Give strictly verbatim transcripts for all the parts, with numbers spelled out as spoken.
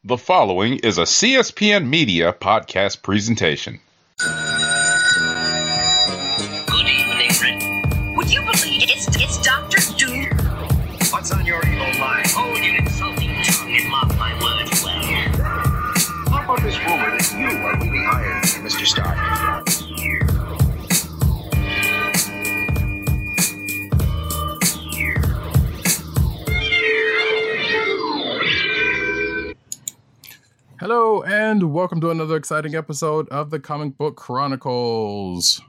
The following is a C S P N Media podcast presentation. Good evening, Rick. Would you believe it's, it's Doctor Doom? What's on your evil mind? Hold your insulting tongue and mark my words well. How about this rumor that you are really Iron Man, Mister Stark? Hello, and welcome to another exciting episode of the Comic Book Chronicles.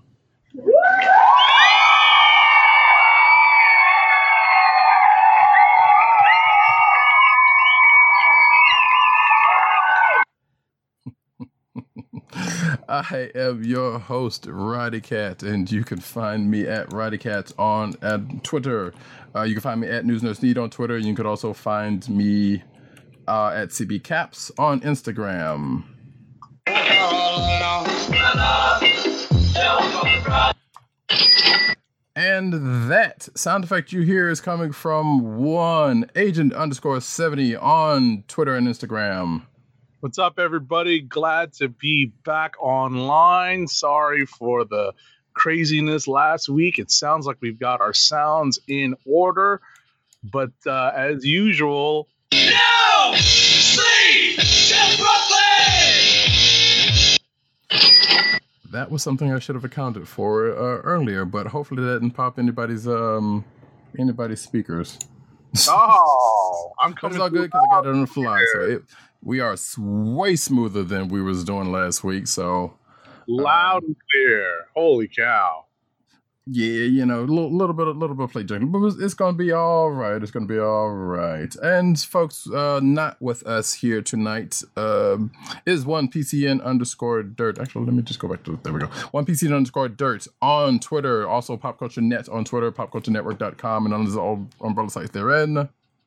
I am your host, Roddy Cat, and you can find me at Roddy Cat on at Twitter. Uh, you can find me at News Nurse Need on Twitter. You can also find me Uh, at C B Caps on Instagram. And that sound effect you hear is coming from one agent underscore seventy on Twitter and Instagram. What's up, everybody? Glad to be back online. Sorry for the craziness last week. It sounds like we've got our sounds in order, but uh, as usual, No! Sleep! To Brooklyn! That was something I should have accounted for uh, earlier, but hopefully that didn't pop anybody's um anybody's speakers. oh, I'm But coming. it's all good because I got it on the fly. So it, we are s- way smoother than we was doing last week. So loud and clear. Holy cow! yeah, you know, a little, little bit, a little bit of play drinking, but it's, it's gonna be all right. It's gonna be all right. And folks, uh, not with us here tonight um, is one P C N underscore dirt. Actually, let me just go back to there. We go. One P C N underscore dirt on Twitter. Also, Pop Culture Net on Twitter. pop culture network dot com and on the old umbrella sites therein.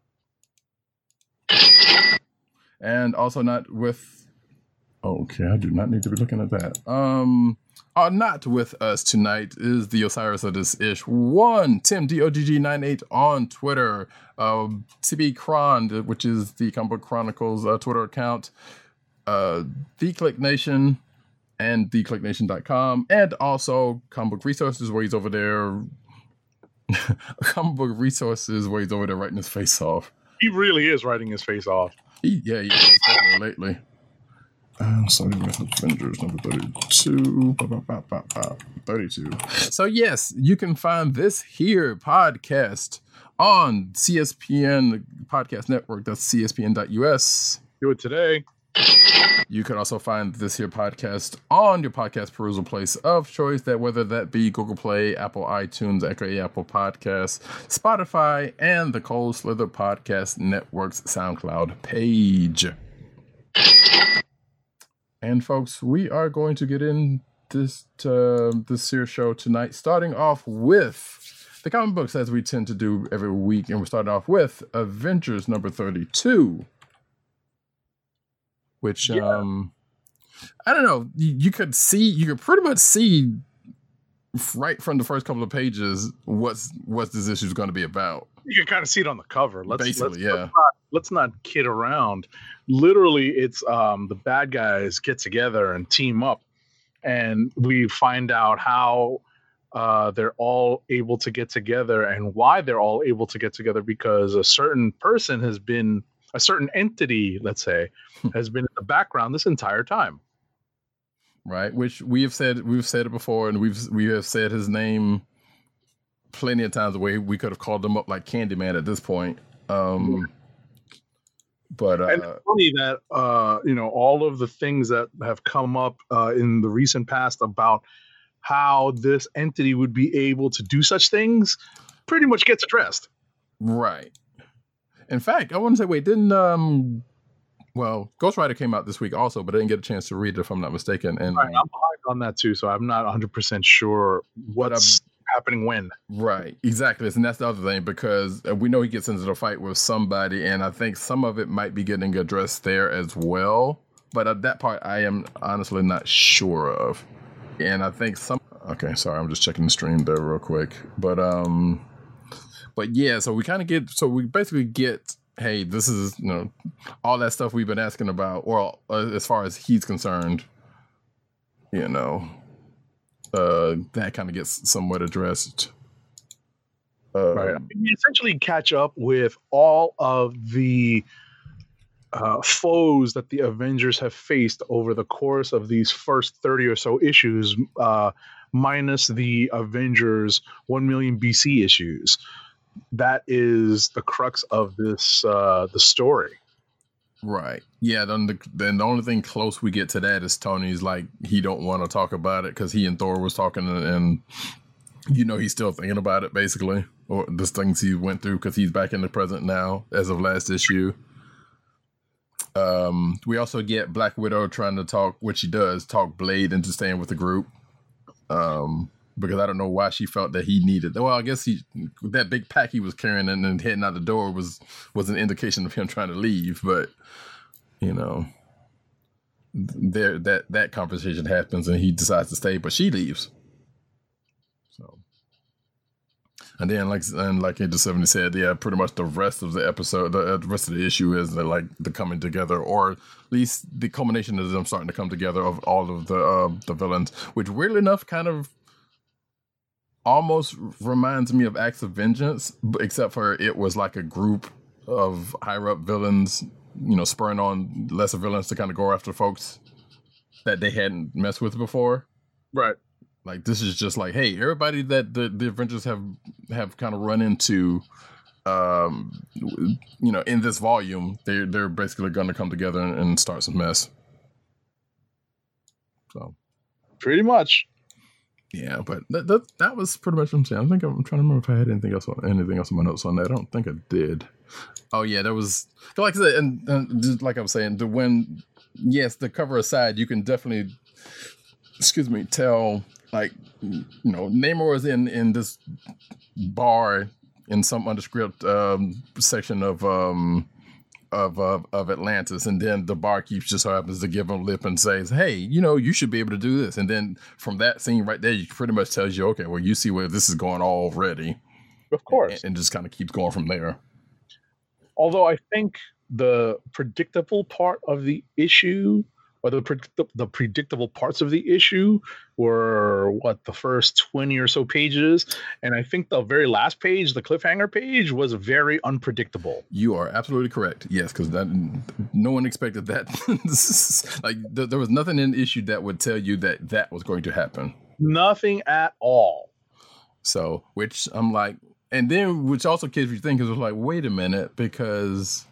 And also not with. Okay, I do not need to be looking at that. Um. Uh, not with us tonight is the Osiris of this ish one Tim D O G G ninety-eight on Twitter, uh, C B Cron, which is the Comic Book Chronicles uh, Twitter account, uh, The Click Nation, and the click nation dot com, and also Comic Book Resources, where he's over there. Comic Book Resources, where he's over there writing his face off. He really is writing his face off. He, yeah, he is, especially lately. Um, sorry, Avengers number thirty-two. Ba, ba, ba, ba, ba, thirty-two. So, yes, you can find this here podcast on C S P N Podcast Network. That's C S P N dot U S. Do it today. You can also find this here podcast on your podcast perusal place of choice, that whether that be Google Play, Apple iTunes, aka Apple Podcasts, Spotify, and the Cold Slither Podcast Network's SoundCloud page. And folks, we are going to get in this uh, this here show tonight, starting off with the comic books as we tend to do every week, and we're starting off with Avengers number thirty-two, which Yeah. um, I don't know. You, you could see, you could pretty much see right from the first couple of pages what's what this issue is going to be about. You can kind of see it on the cover. Let's, Basically, let's, yeah. Let's not, let's not kid around. Literally, it's um, the bad guys get together and team up, and we find out how uh, they're all able to get together and why they're all able to get together, because a certain person has been, a certain entity, let's say, has been in the background this entire time. Right, which we have said, we've said it before, and we've we have said his name plenty of times. The way we could have called him up like Candyman at this point. Um, but uh, And it's funny that uh, you know, all of the things that have come up uh, in the recent past about how this entity would be able to do such things pretty much gets addressed. right. In fact, I want to say, wait, didn't um, well, Ghost Rider came out this week also, but I didn't get a chance to read it if I'm not mistaken. And Right, I'm behind on that too, so I'm not one hundred percent sure what's happening when. right, exactly, and that's the other thing, because we know he gets into the fight with somebody, and I think some of it might be getting addressed there as well. But uh, that part I am honestly not sure of. And I think some. Okay, sorry, I'm just checking the stream there real quick. But um, but yeah, so we kind of get, so we basically get hey, this is, you know, all that stuff we've been asking about, or uh, as far as he's concerned, you know, uh, that kind of gets somewhat addressed. Uh, Right. You essentially catch up with all of the uh, foes that the Avengers have faced over the course of these first thirty or so issues, uh, minus the Avengers one million B C issues. That is the crux of this uh, the story. Right. Yeah. Then the, then the only thing close we get to that is Tony's like, he don't want to talk about it because he and Thor was talking, and, and you know, he's still thinking about it basically, or the things he went through because he's back in the present now as of last issue. Um, we also get Black Widow trying to talk, which she does, talk Blade into staying with the group. Um, because I don't know why she felt that he needed. Well, I guess he that big pack he was carrying and then heading out the door was was an indication of him trying to leave. But you know, there that that conversation happens and he decides to stay, but she leaves. So. And then, like and like Angel seventy said, yeah, pretty much the rest of the episode, the, the rest of the issue is the, like the coming together, or at least the culmination of them starting to come together of all of the uh, the villains, which weirdly enough kind of almost reminds me of Acts of Vengeance, except for it was like a group of higher up villains, you know, spurring on lesser villains to kind of go after folks that they hadn't messed with before. Right. Like, this is just like, hey, everybody that the, the Avengers have have kind of run into, um, you know, in this volume, they're, they're basically going to come together and, and start some mess. So, pretty much. Yeah, but that that, that was pretty much what I'm saying. I think I'm, I'm trying to remember if I had anything else on, anything else in my notes on that. I don't think I did. Oh, yeah, there was, like I said, and, and just like I was saying, the when, yes, the cover aside, you can definitely, excuse me, tell... Like, you know, Namor is in, in this bar in some undescript um, section of um of, of of Atlantis, and then the barkeep just so happens to give him lip and says, "Hey, you know, you should be able to do this." And then from that scene right there, you pretty much tells you, okay, well, you see where this is going already. Of course, and, and just kind of keeps going from there. Although I think the predictable part of the issue. Or the, predict- the predictable parts of the issue were what the first twenty or so pages, and I think the very last page, the cliffhanger page, was very unpredictable. You are absolutely correct. Yes, because that no one expected that. Like th- there was nothing in the issue that would tell you that that was going to happen. Nothing at all. So, which I'm like, and then which also gives you think is like, wait a minute, because.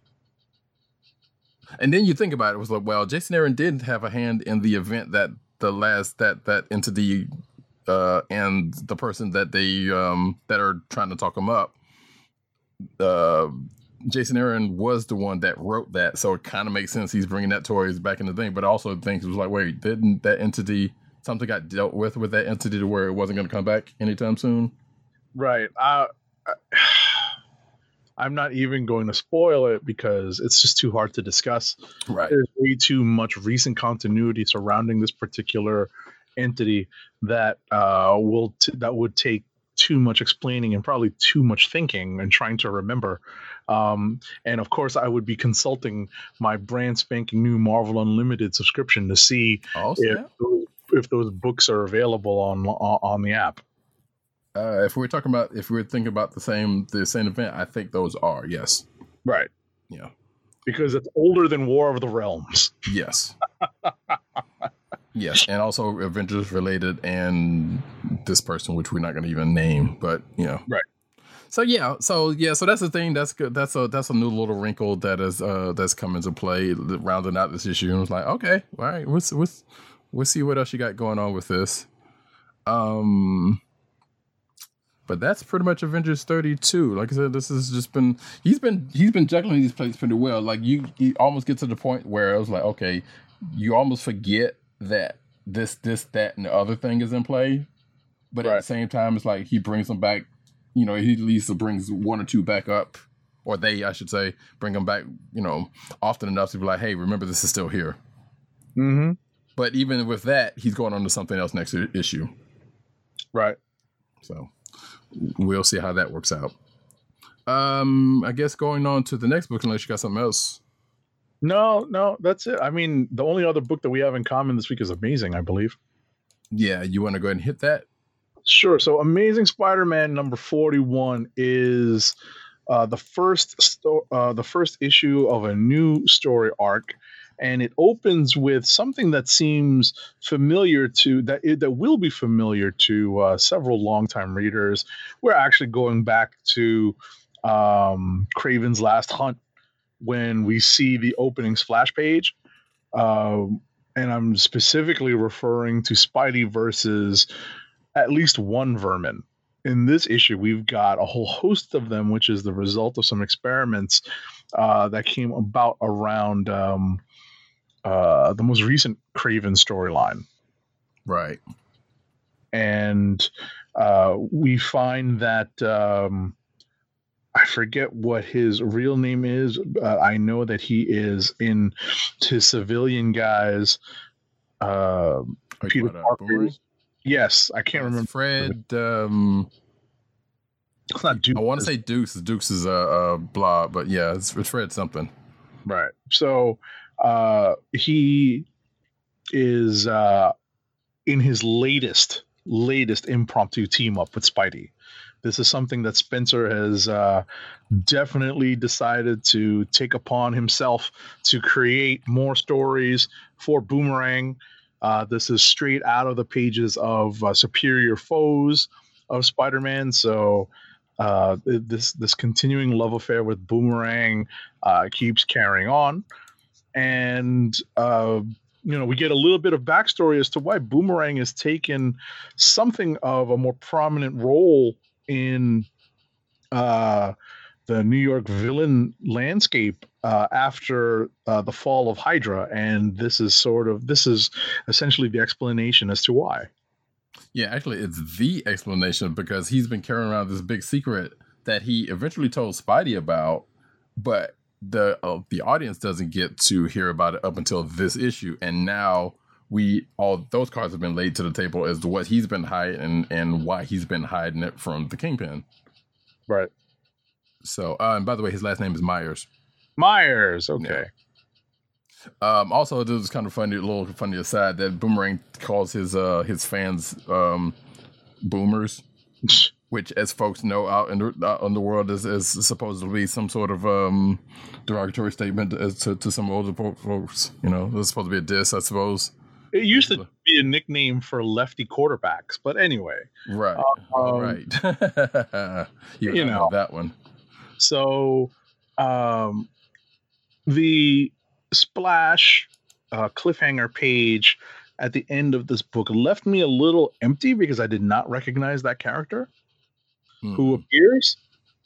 And then you think about it, it was like, well, Jason Aaron did have a hand in the event that the last that that entity uh, and the person that they um, that are trying to talk him up. Uh, Jason Aaron was the one that wrote that, so it kind of makes sense he's bringing that toys back in the thing. But also, things was like, wait, didn't that entity something got dealt with with that entity to where it wasn't going to come back anytime soon? Right. Uh, I- I'm not even going to spoil it because it's just too hard to discuss. Right. There's way too much recent continuity surrounding this particular entity that uh, will t- that would take too much explaining and probably too much thinking and trying to remember. Um, and of course, I would be consulting my brand spanking new Marvel Unlimited subscription to see Also, if those, if those books are available on on, on the app. Uh, if we're talking about, if we're thinking about the same the same event, I think those are, yes. Right. Yeah. Because it's older than War of the Realms. Yes. Yes, and also Avengers related, and this person, which we're not going to even name, but you know. Right. So yeah, so yeah, so that's the thing. That's good. That's a that's a new little wrinkle that is uh that's come into play, rounding out this issue. And it's like, okay, all right, let's let's we'll see what else you got going on with this. Um. But that's pretty much Avengers thirty-two. Like I said, this has just been he's been he's been juggling these plays pretty well. Like you, you almost get to the point where it was like, okay, you almost forget that this, this, that, and the other thing is in play. But right. At the same time, it's like he brings them back. You know, he at least brings one or two back up, or they, I should say, bring them back. You know, often enough to be like, hey, remember this is still here. Mm-hmm. But even with that, he's going on to something else next issue. Right. So. We'll see how that works out. Um, I guess going on to the next book, unless you got something else. No, no, that's it. I mean, the only other book that we have in common this week is Amazing, I believe. Yeah, you want to go ahead and hit that? Sure. So, Amazing Spider-Man number forty-one is uh, the first sto- uh, the first issue of a new story arc, and it opens with something that seems familiar to that that will be familiar to uh, several longtime readers. We're actually going back to um, Kraven's Last Hunt when we see the opening splash page. Um, and I'm specifically referring to Spidey versus at least one Vermin. In this issue, we've got a whole host of them, which is the result of some experiments uh, that came about around um, uh, the most recent Kraven storyline. Right. And uh, we find that um, I forget what his real name is. Uh, I know that he is in his civilian guys. Uh, Like Peter what, uh, Parker's. Boomerang? Yes, I can't remember. Fred. Um, It's not Duke. I want to say Dukes. Dukes is a, a blob, but yeah, it's, it's Fred something. Right. So uh, he is uh, in his latest latest impromptu team up with Spidey. This is something that Spencer has uh, definitely decided to take upon himself to create more stories for Boomerang. Uh, this is straight out of the pages of uh, Superior Foes of Spider-Man. So uh, this this continuing love affair with Boomerang uh, keeps carrying on. And uh, you know, we get a little bit of backstory as to why Boomerang has taken something of a more prominent role in uh, the New York villain landscape uh, after uh, the fall of Hydra, and this is sort of this is essentially the explanation as to why. Yeah, actually, it's the explanation because he's been carrying around this big secret that he eventually told Spidey about, but the uh, the audience doesn't get to hear about it up until this issue, and now we all those cards have been laid to the table as to what he's been hiding and, and why he's been hiding it from the Kingpin. Right. So, uh, and by the way, his last name is Myers. Myers. Okay. Yeah. Um, also, this is kind of funny, a little funny aside that Boomerang calls his uh, his fans um, boomers, which, as folks know out in the, out in the world, is, is supposed to be some sort of um, derogatory statement as to, to some older folks. You know, it's supposed to be a diss, I suppose. It used to be a nickname for lefty quarterbacks, but anyway. Right. Um, right. you, you know that one. So, um, the splash uh, cliffhanger page at the end of this book left me a little empty because I did not recognize that character Hmm. who appears.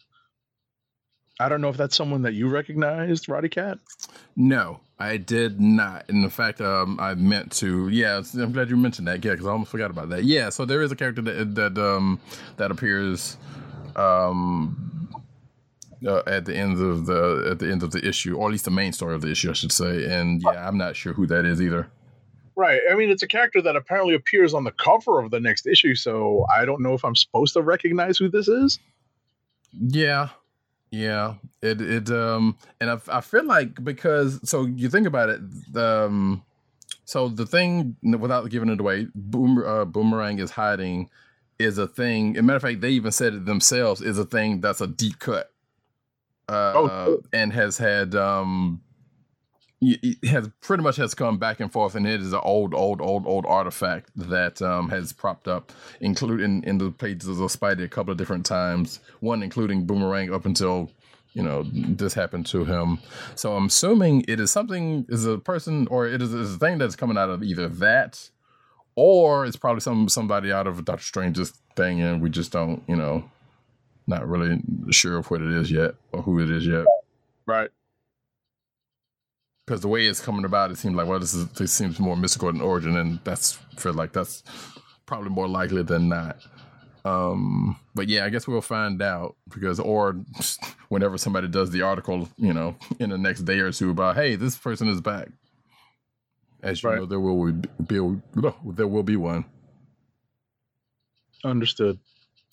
I don't know if that's someone that you recognized, Roddy Cat. No, I did not. And in fact, um, I meant to. Yeah, I'm glad you mentioned that. Yeah, because I almost forgot about that. Yeah, so there is a character that that um that appears um uh, at the end of the at the end of the issue, or at least the main story of the issue, I should say. And yeah, I'm not sure who that is either. Right. I mean, it's a character that apparently appears on the cover of the next issue, so I don't know if I'm supposed to recognize who this is. Yeah. Yeah, it it um and I, I feel like because so you think about it, um so the thing, without giving it away, Boom, uh, Boomerang is hiding is a thing. As a matter of fact, they even said it themselves, is a thing that's a deep cut, uh, Oh. and has had um it has pretty much has come back and forth, and it is an old, old, old, old artifact that um, has propped up, including in the pages of Spidey a couple of different times. One including Boomerang up until you know this happened to him. So I'm assuming it is something is a person or it is, is a thing that's coming out of either that, or it's probably some somebody out of Doctor Strange's thing, and we just don't you know not really sure of what it is yet or who it is yet. Right. Because the way it's coming about, it seems like, well, this is this seems more mystical in origin, and that's feel like that's probably more likely than not. Um, but yeah, I guess we'll find out because, or whenever somebody does the article, you know, in the next day or two about, hey, this person is back. As you Right. know, there will be there will be one. Understood.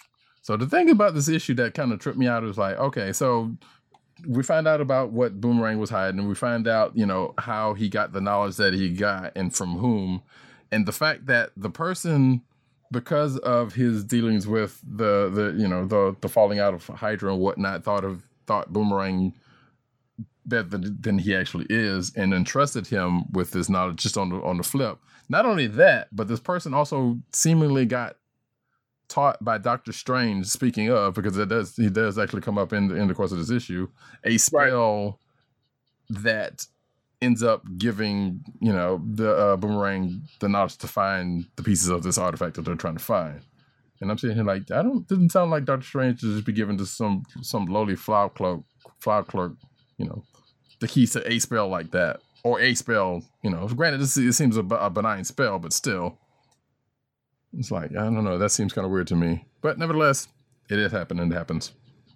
So the thing about this issue that kind of tripped me out is like, okay, so we find out about what Boomerang was hiding, and we find out, you know, how he got the knowledge that he got and from whom. And the fact that the person, because of his dealings with the, the you know, the, the falling out of Hydra and whatnot, thought of thought Boomerang better than, than he actually is, and entrusted him with this knowledge just on the, on the flip. Not only that, but this person also seemingly got taught by Doctor Strange, speaking of, because it does he does actually come up in the, in the course of this issue, a spell right. that ends up giving, you know, the uh, Boomerang the knowledge to find the pieces of this artifact that they're trying to find. And I'm sitting here like, I don't didn't sound like Doctor Strange to just be given to some some lowly flower clerk, flower clerk, you know, the keys to a spell like that, or a spell, you know. Granted, this it seems a, a benign spell, but still. It's like, I don't know, that seems kind of weird to me. But nevertheless, it is happening and it happens.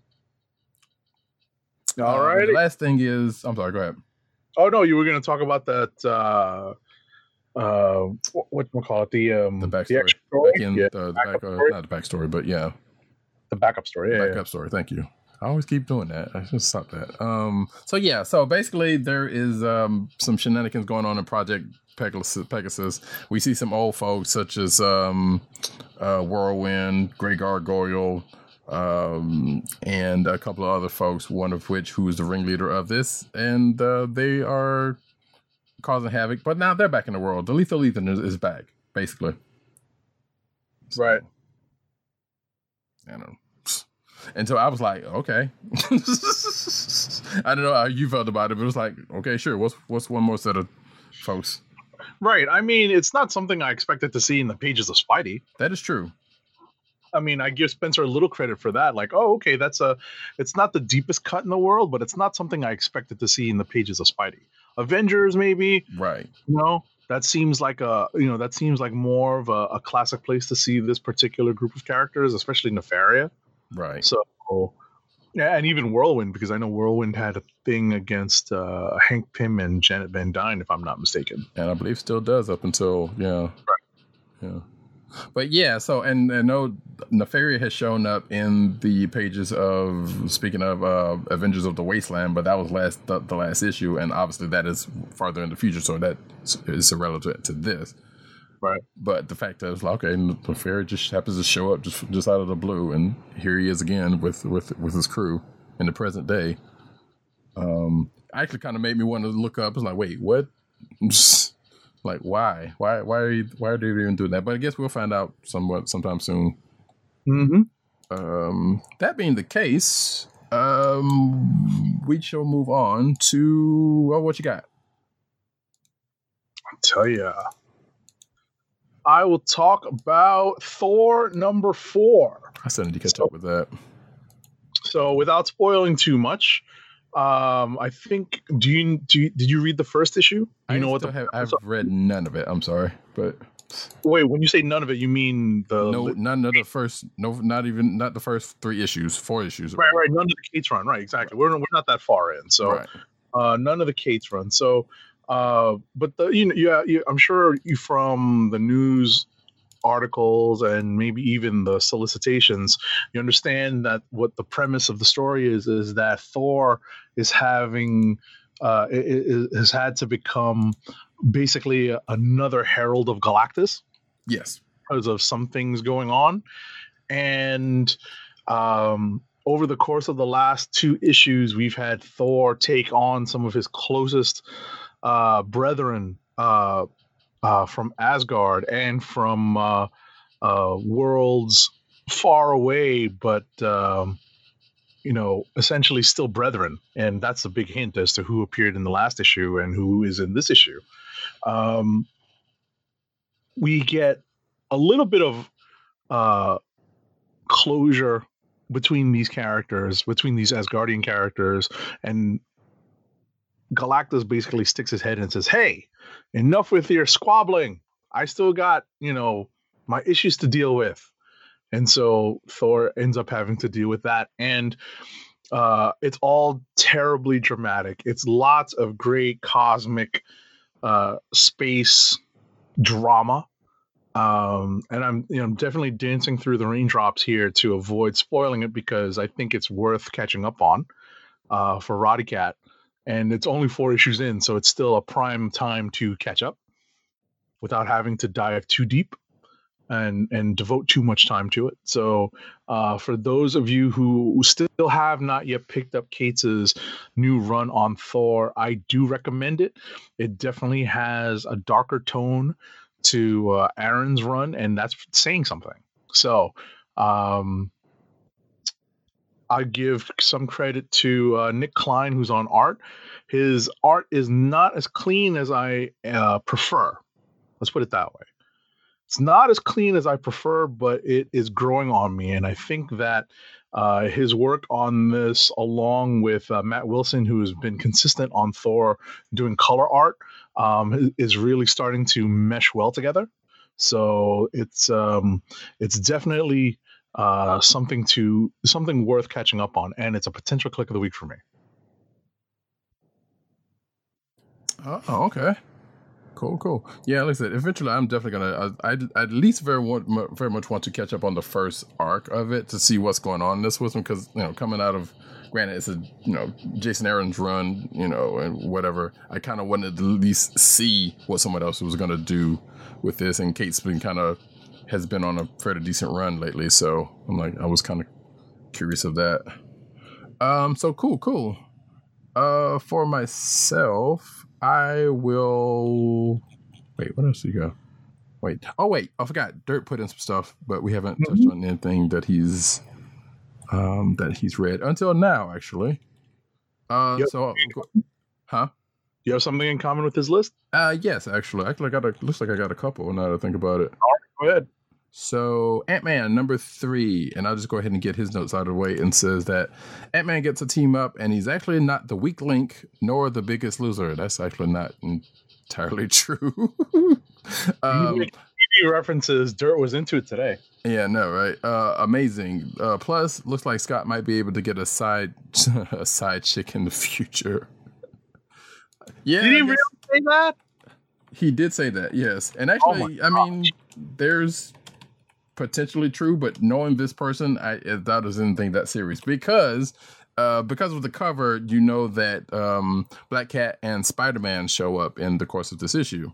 All right. Uh, the last thing is, I'm sorry, go ahead. Oh, no, you were going to talk about that, uh, uh, what we call it, the, um, the backstory. The story? Back in, yeah, the, the back, back, uh, not the backstory, but yeah. The backup story, yeah. The backup yeah. story, thank you. I always keep doing that. I should stop that. Um, so yeah, so basically there is um, some shenanigans going on in Project Pegasus. Pegasus. We see some old folks such as um, uh, Whirlwind, Grey Gargoyle, um, and a couple of other folks, one of which who is the ringleader of this, and uh, they are causing havoc. But now they're back in the world. The Lethal Ethan is, is back, basically. Right. I don't know. And so I was like, okay. I don't know how you felt about it, but it was like, okay, sure. What's what's one more set of folks? Right. I mean, it's not something I expected to see in the pages of Spidey. That is true. I mean, I give Spencer a little credit for that. Like, oh, okay, that's a, it's not the deepest cut in the world, but it's not something I expected to see in the pages of Spidey. Avengers, maybe. Right. You know, that seems like a, you know, that seems like more of a, a classic place to see this particular group of characters, especially Nefaria. Right. So, yeah, and even Whirlwind, because I know Whirlwind had a thing against uh, Hank Pym and Janet Van Dyne, if I'm not mistaken. And I believe still does up until, yeah. Right. Yeah. But yeah, so, and I know Nefaria has shown up in the pages of, speaking of uh, Avengers of the Wasteland, but that was last the, the last issue, and obviously that is farther in the future, so that is irrelevant to this. Right. But the fact that it's like, okay, Nefaria just happens to show up just just out of the blue, and here he is again with with with his crew in the present day. Um, actually, kind of made me want to look up. It's like, wait, what? Like, why? Why? Why are you? Why are they even doing that? But I guess we'll find out somewhat sometime soon. Mm-hmm. Um, that being the case, um, we shall move on to well, what you got? I'll tell you. I will talk about Thor number four. I still need to catch so, up with that. So, without spoiling too much, um, I think do you do you, did you read the first issue? I you know what the, have, I've read none of it. I'm sorry, but wait, when you say none of it, you mean the no, none of the first, no, not even not the first three issues, four issues. Right, right, none of the Kate's run. Right, exactly. We're we're not that far in, so right. uh, none of the Kate's run. So. Uh, but the you know yeah you, I'm sure you from the news articles and maybe even the solicitations, you understand that what the premise of the story is is that Thor is having uh, is, has had to become basically another herald of Galactus. Yes, because of some things going on, and um, over the course of the last two issues, we've had Thor take on some of his closest. Uh, brethren uh, uh, from Asgard and from uh, uh, worlds far away, but um, you know, essentially still brethren, and that's a big hint as to who appeared in the last issue and who is in this issue. Um, we get a little bit of uh, closure between these characters, between these Asgardian characters, and Galactus basically sticks his head in and says, hey, enough with your squabbling. I still got, you know, my issues to deal with. And so Thor ends up having to deal with that. And uh, it's all terribly dramatic. It's lots of great cosmic uh, space drama. Um, and I'm, you know, I'm definitely dancing through the raindrops here to avoid spoiling it because I think it's worth catching up on uh, for Roddy Cat, and it's only four issues in, so it's still a prime time to catch up without having to dive too deep and and devote too much time to it. So, uh, for those of you who still have not yet picked up Kates's new run on Thor, I do recommend it. It definitely has a darker tone to uh, Aaron's run, and that's saying something. So, um, I give some credit to uh, Nick Klein, who's on art. His art is not as clean as I uh, prefer. Let's put it that way. It's not as clean as I prefer, but it is growing on me, and I think that uh, his work on this, along with uh, Matt Wilson, who has been consistent on Thor doing color art, um, is really starting to mesh well together. So it's um, it's definitely uh, something to something worth catching up on, and it's a potential click of the week for me. Oh, okay. Cool, cool. Yeah, like I said, eventually I'm definitely gonna. I, I at least very want, very much want to catch up on the first arc of it to see what's going on in this with him, because you know, coming out of, granted, it's a you know Jason Aaron's run, you know, and whatever. I kind of wanted to at least see what someone else was gonna do with this, and Kate's been kind of has been on a fairly decent run lately, so I'm like, I was kind of curious of that. Um, so cool, cool. Uh, for myself, I will. Wait, what else do you go? Wait. Oh, wait. I forgot. Dirt put in some stuff, but we haven't touched on anything that he's um that he's read until now, actually. Uh, Yep. so, huh? You have something in common with his list? Uh, yes, actually. Actually, I got a. Looks like I got a couple. Now that I think about it. Go ahead. So Ant-Man number three, and I'll just go ahead and get his notes out of the way, and says that Ant-Man gets a team up, and he's actually not the weak link nor the biggest loser. That's actually not entirely true. um, T V references. Dirt was into it today. yeah, no, right? Uh, amazing. Uh, plus, looks like Scott might be able to get a side a side chick in the future. Yeah, Did he I really guess- say that? He did say that, yes. And Oh my actually, I mean, there's potentially true, but knowing this person, I doubt there's anything that serious, because uh, because of the cover, you know that um, Black Cat and Spider-Man show up in the course of this issue,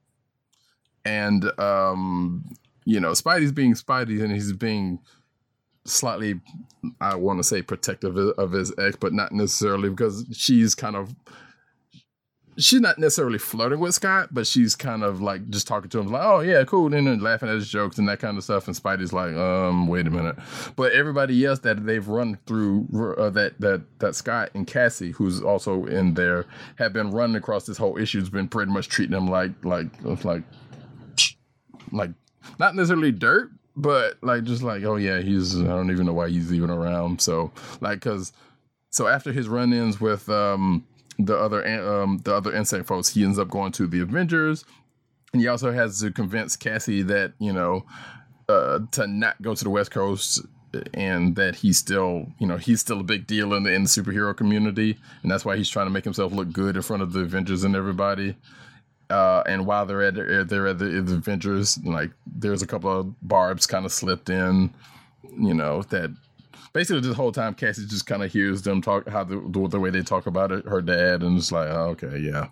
and um, you know, Spidey's being Spidey, and he's being slightly, I want to say, protective of his ex, but not necessarily, because she's kind of. She's not necessarily flirting with Scott, but she's kind of like just talking to him like, oh yeah, cool, and then laughing at his jokes and that kind of stuff. And Spidey's like, um, wait a minute. But everybody else that they've run through, uh, that that that Scott and Cassie, who's also in there, have been running across this whole issue, has been pretty much treating him like like like like not necessarily dirt, but like just like, oh yeah, he's I don't even know why he's even around. So like, cause so after his run-ins with um. the other um the other insect folks, he ends up going to the Avengers, and he also has to convince Cassie that you know uh to not go to the West Coast, and that he's still you know he's still a big deal in the in the superhero community, and that's why he's trying to make himself look good in front of the Avengers and everybody. Uh, and while they're at the, they're at the, the Avengers, like there's a couple of barbs kind of slipped in, you know that. Basically, this whole time, Cassie just kind of hears them talk, how the, the the way they talk about it, her dad, and it's like, oh, okay, yeah.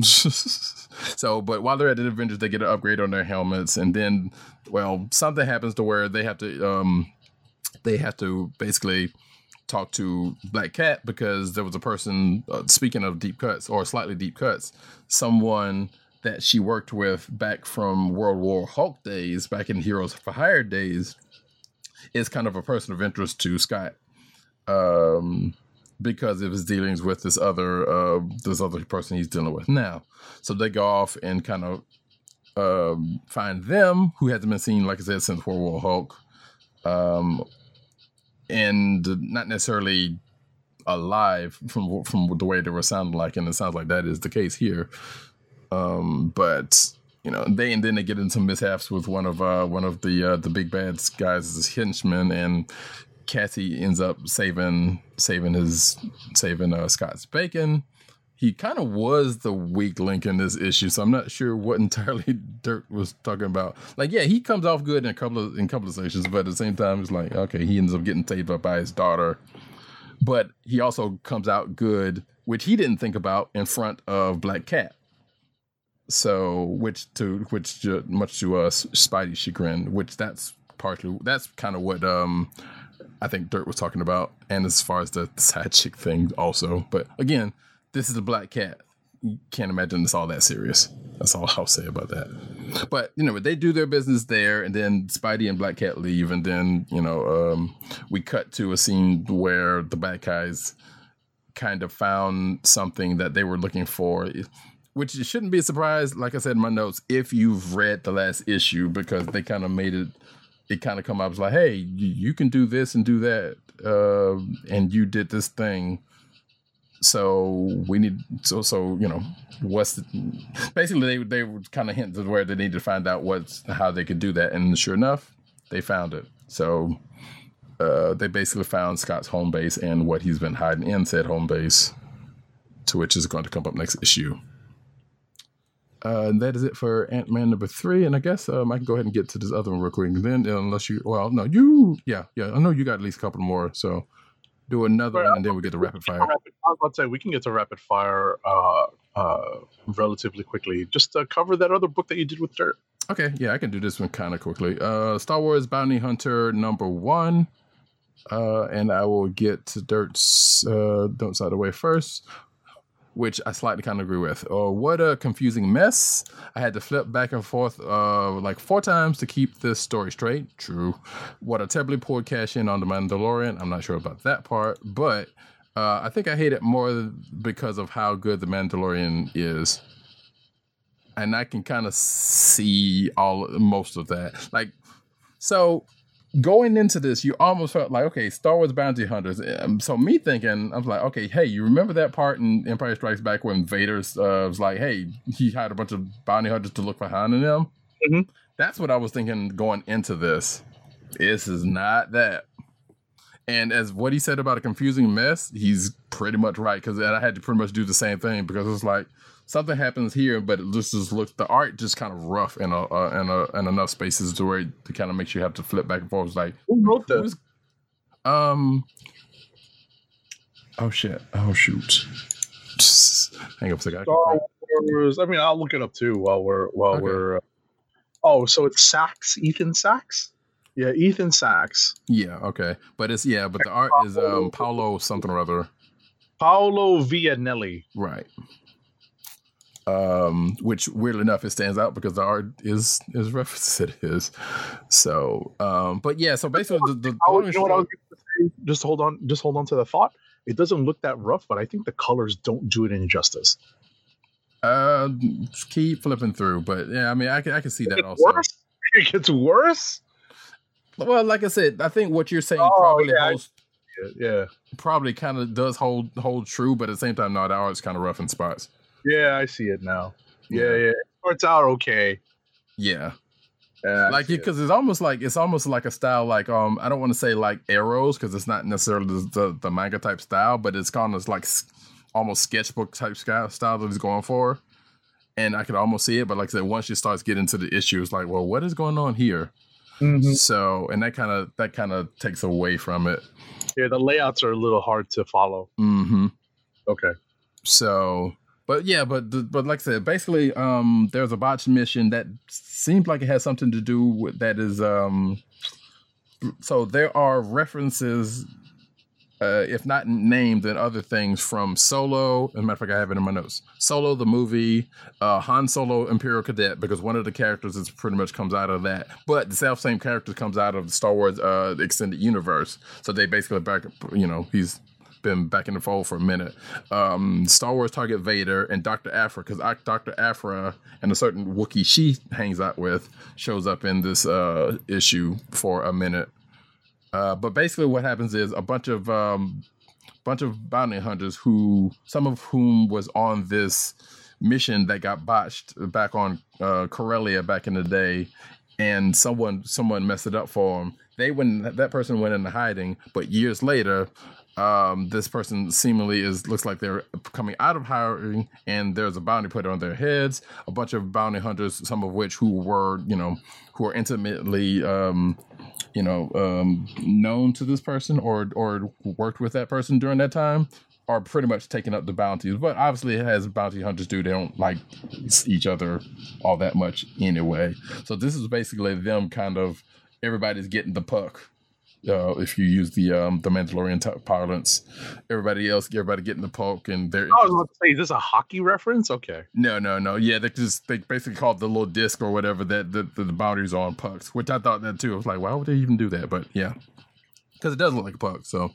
So, but while they're at the Avengers, they get an upgrade on their helmets, and then, well, something happens to where they have to, um, they have to basically talk to Black Cat, because there was a person, uh, speaking of deep cuts or slightly deep cuts, someone that she worked with back from World War Hulk days, back in Heroes for Hire days, is kind of a person of interest to Scott, um, because of his dealings with this other uh, this other person he's dealing with now. So they go off and kind of um, find them, who hasn't been seen, like I said, since World War Hulk, um, and not necessarily alive from from the way they were sounding like, and it sounds like that is the case here. Um, but. You know, they and then they get into some mishaps with one of uh, one of the uh, the big bad guys' henchmen, and Cassie ends up saving saving his saving uh, Scott's bacon. he kind of was the weak link in this issue, so I'm not sure what entirely Dirt was talking about. Like, yeah, he comes off good in a couple of in a couple of sections, but at the same time, it's like, okay, he ends up getting saved up by his daughter, but he also comes out good, which he didn't think about, in front of Black Cat. So, which to which to, much to us, Spidey's chagrin, which that's partly that's kind of what um I think Dirt was talking about, and as far as the side chick thing also, but again. This is a Black Cat. You can't imagine it's all that serious. That's all I'll say about that. But, you know, they do their business there, and then Spidey and Black Cat leave, and then, you know, um, we cut to a scene where the bad guys kind of found something that they were looking for, which shouldn't be a surprise, like I said in my notes, if you've read the last issue, because they kind of made it, it kind of come up as like, hey, you can do this and do that, uh, and you did this thing. So we need so so you know what's the, basically they they were kind of hinting where they need to find out what's how they could do that, and sure enough they found it. So uh, they basically found Scott's home base and what he's been hiding in said home base, to which is going to come up next issue. Uh, and that is it for Ant-Man number three, and I guess um, I can go ahead and get to this other one real quick. And then unless you well no you yeah yeah I know you got at least a couple more, so. Do another one, and then we get to rapid fire. I was about to say, we can get to rapid fire uh, uh, relatively quickly. Just uh, cover that other book that you did with Dirt. Okay, yeah, I can do this one kind of quickly. Uh, Star Wars Bounty Hunter number one. Uh, and I will get to Dirt's uh, Don't Side Away first, which I slightly kind of agree with. Uh, what a confusing mess. I had to flip back and forth uh, like four times to keep this story straight. True. What a terribly poor cash in on The Mandalorian. I'm not sure about that part, but uh, I think I hate it more because of how good The Mandalorian is. And I can kind of see all most of that. Like, so... Going into this, you almost felt like, okay, Star Wars Bounty Hunters. Um, so me thinking, I was like, okay, hey, you remember that part in Empire Strikes Back when Vader uh, was like, hey, he hired a bunch of bounty hunters to look behind them? Mm-hmm. That's what I was thinking going into this. This is not that. And as what he said about a confusing mess, he's pretty much right, because I had to pretty much do the same thing, because it's like, something happens here, but it just, just looks, the art just kind of rough in a, uh, in a, in enough spaces to where it kind of makes you have to flip back and forth. It's like, who wrote this? Um, oh shit. Oh shoot. Hang up a second. Star Wars, I mean, I'll look it up too while we're, while okay. we're, uh, oh, so it's Sachs, Ethan Sachs? Yeah, Ethan Sachs. Yeah, okay. But it's, yeah, but the art is um Paolo something or other. Paolo Villanelli. Right. Um, which weirdly enough, it stands out because the art is is rough as it is. So, um, but yeah, so basically, the, the oh, you know what I was going to say? Just hold on, just hold on to the thought. It doesn't look that rough, but I think the colors don't do it any justice. Uh, keep flipping through, but yeah, I mean, I can I can see it that also. Worse? It gets worse. Well, like I said, I think what you're saying oh, probably yeah, holds, yeah, probably kind of does hold hold true, but at the same time, no, the art's kind of rough in spots. Yeah, I see it now. Yeah, yeah, yeah. It starts out okay. Yeah. Yeah, like because it. it's almost like it's almost like a style like um I don't want to say like Arrows because it's not necessarily the, the, the manga type style, but it's kind of like almost sketchbook type style that he's going for, and I could almost see it. But like I said, once you start getting into the issue, it's like, well, what is going on here? Mm-hmm. So and that kind of that kind of takes away from it. Yeah, the layouts are a little hard to follow. Mm-hmm. Okay. So. But yeah, but but like I said, basically, um, there's a botched mission that seems like it has something to do with that is um. So there are references, uh, if not named, then other things from Solo. As a matter of fact, I have it in my notes. Solo, the movie, uh, Han Solo, Imperial Cadet, because one of the characters is pretty much comes out of that. But the self same character comes out of the Star Wars uh, extended universe. So they basically back, you know, he's. been back in the fold for a minute. Um, Star Wars target Vader and Doctor Aphra, because Doctor Aphra and a certain Wookiee she hangs out with shows up in this uh, issue for a minute. Uh, but basically, what happens is a bunch of um, bunch of bounty hunters who, some of whom was on this mission that got botched back on uh, Corellia back in the day, and someone someone messed it up for them. They went. That person went into hiding, but years later. Um, this person seemingly is looks like they're coming out of hiring, and there's a bounty put on their heads. A bunch of bounty hunters, some of which who were, you know, who are intimately, um, you know, um, known to this person or or worked with that person during that time, are pretty much taking up the bounties. But obviously, as bounty hunters do, they don't like each other all that much anyway. So this is basically them kind of everybody's getting the puck. Uh, if you use the um, the Mandalorian t- parlance, everybody else, everybody getting the poke, and they're. I was about to say, is this a hockey reference? Okay. No, no, no. Yeah, they just they basically called the little disc or whatever that the, the, the boundaries are on pucks, which I thought that too. I was like, why would they even do that? But yeah, because it does look like a puck. So,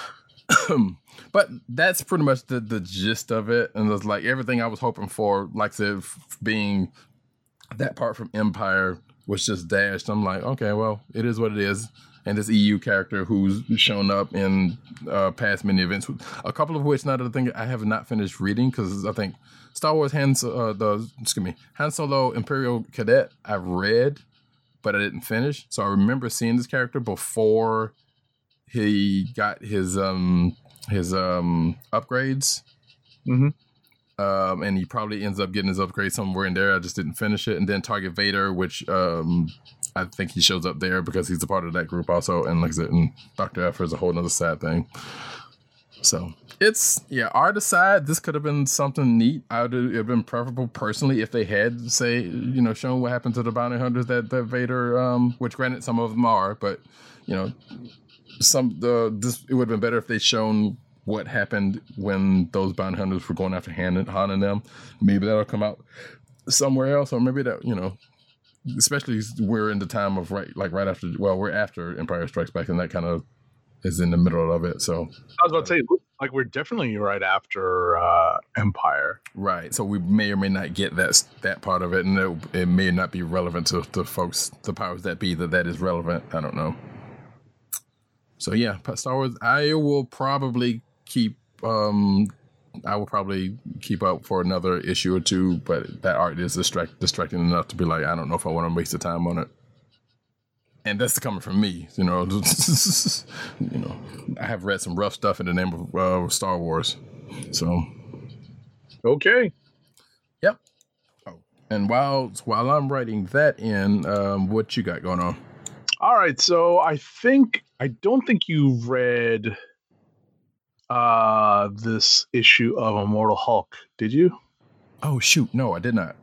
but that's pretty much the the gist of it, and it was like everything I was hoping for, like I said, f- being that part from Empire was just dashed. I'm like, okay, well, it is what it is. And this E U character who's shown up in uh, past many events, a couple of which, now that I think, I have not finished reading because I think Star Wars Han, uh, the excuse me, Han Solo Imperial Cadet I've read, but I didn't finish. So I remember seeing this character before he got his um his um upgrades. Mm-hmm. Um, and he probably ends up getting his upgrade somewhere in there. I just didn't finish it. And then Target Vader, which um, I think he shows up there because he's a part of that group also. And like I said, and Doctor Aphra is a whole other sad thing. So it's, yeah, art aside, this could have been something neat. I would have been preferable personally if they had, say, you know, shown what happened to the bounty hunters that, that Vader, um, which granted some of them are, but, you know, some, the, this, it would have been better if they shown what happened when those bounty hunters were going after Han and Han and them. Maybe that'll come out somewhere else, or maybe that, you know, especially we're in the time of right, like right after, well, we're after Empire Strikes Back, and that kind of is in the middle of it. So I was about to say, like, we're definitely right after uh, Empire, right? So we may or may not get that that part of it, and it, it may not be relevant to the folks, the powers that be, that that is relevant. I don't know. So yeah, Star Wars. I will probably keep. Um, I will probably keep up for another issue or two, but that art is distract, distracting enough to be like, I don't know if I want to waste the time on it. And that's coming from me, you know. you know, I have read some rough stuff in the name of uh, Star Wars, so okay. Yep. Oh, and while while I'm writing that in, um, what you got going on? All right, so I think I don't think you read uh, this issue of Immortal Hulk, did you? Oh shoot, no, I did not.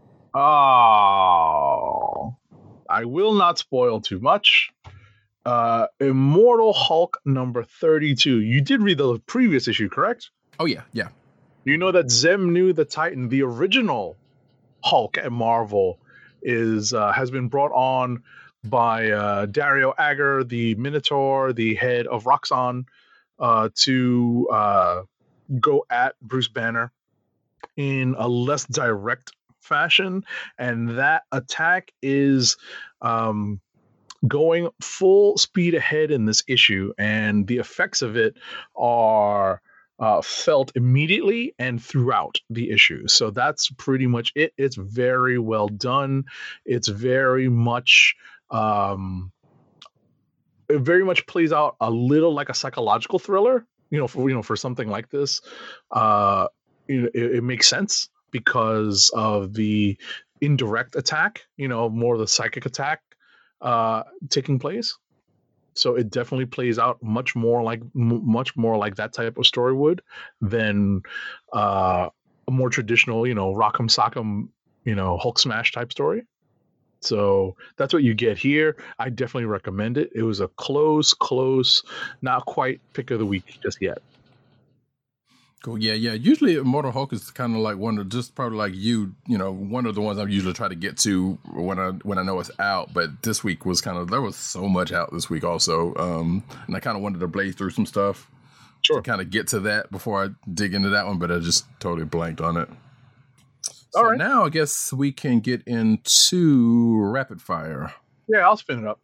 Oh, I will not spoil too much. Uh, Immortal Hulk number thirty-two. You did read the previous issue, correct? Oh yeah, yeah. You know that Zemnu the Titan, the original Hulk at Marvel, is uh, has been brought on by uh, Dario Agger, the Minotaur, the head of Roxxon, uh, to uh, go at Bruce Banner in a less direct fashion, and that attack is um, going full speed ahead in this issue, and the effects of it are uh, felt immediately and throughout the issue. So that's pretty much it. It's very well done. It's very much um, it very much plays out a little like a psychological thriller. You know, for you know, for something like this, uh, you know, it, it makes sense because of the indirect attack, you know, more the psychic attack uh, taking place. So it definitely plays out much more like m- much more like that type of story would than uh, a more traditional, you know, Rock'em Sock'em, you know, Hulk smash type story. So that's what you get here. I definitely recommend it. It was a close, close, not quite pick of the week just yet. Cool. Yeah, yeah. Usually Immortal Hulk is kind of like one of, just probably like you, you know, one of the ones I usually try to get to when I when I know it's out. But this week was kind of, there was so much out this week also. Um, and I kind of wanted to blaze through some stuff. Sure. To kind of get to that before I dig into that one, but I just totally blanked on it. All so right. Now I guess we can get into rapid fire. Yeah, I'll spin it up.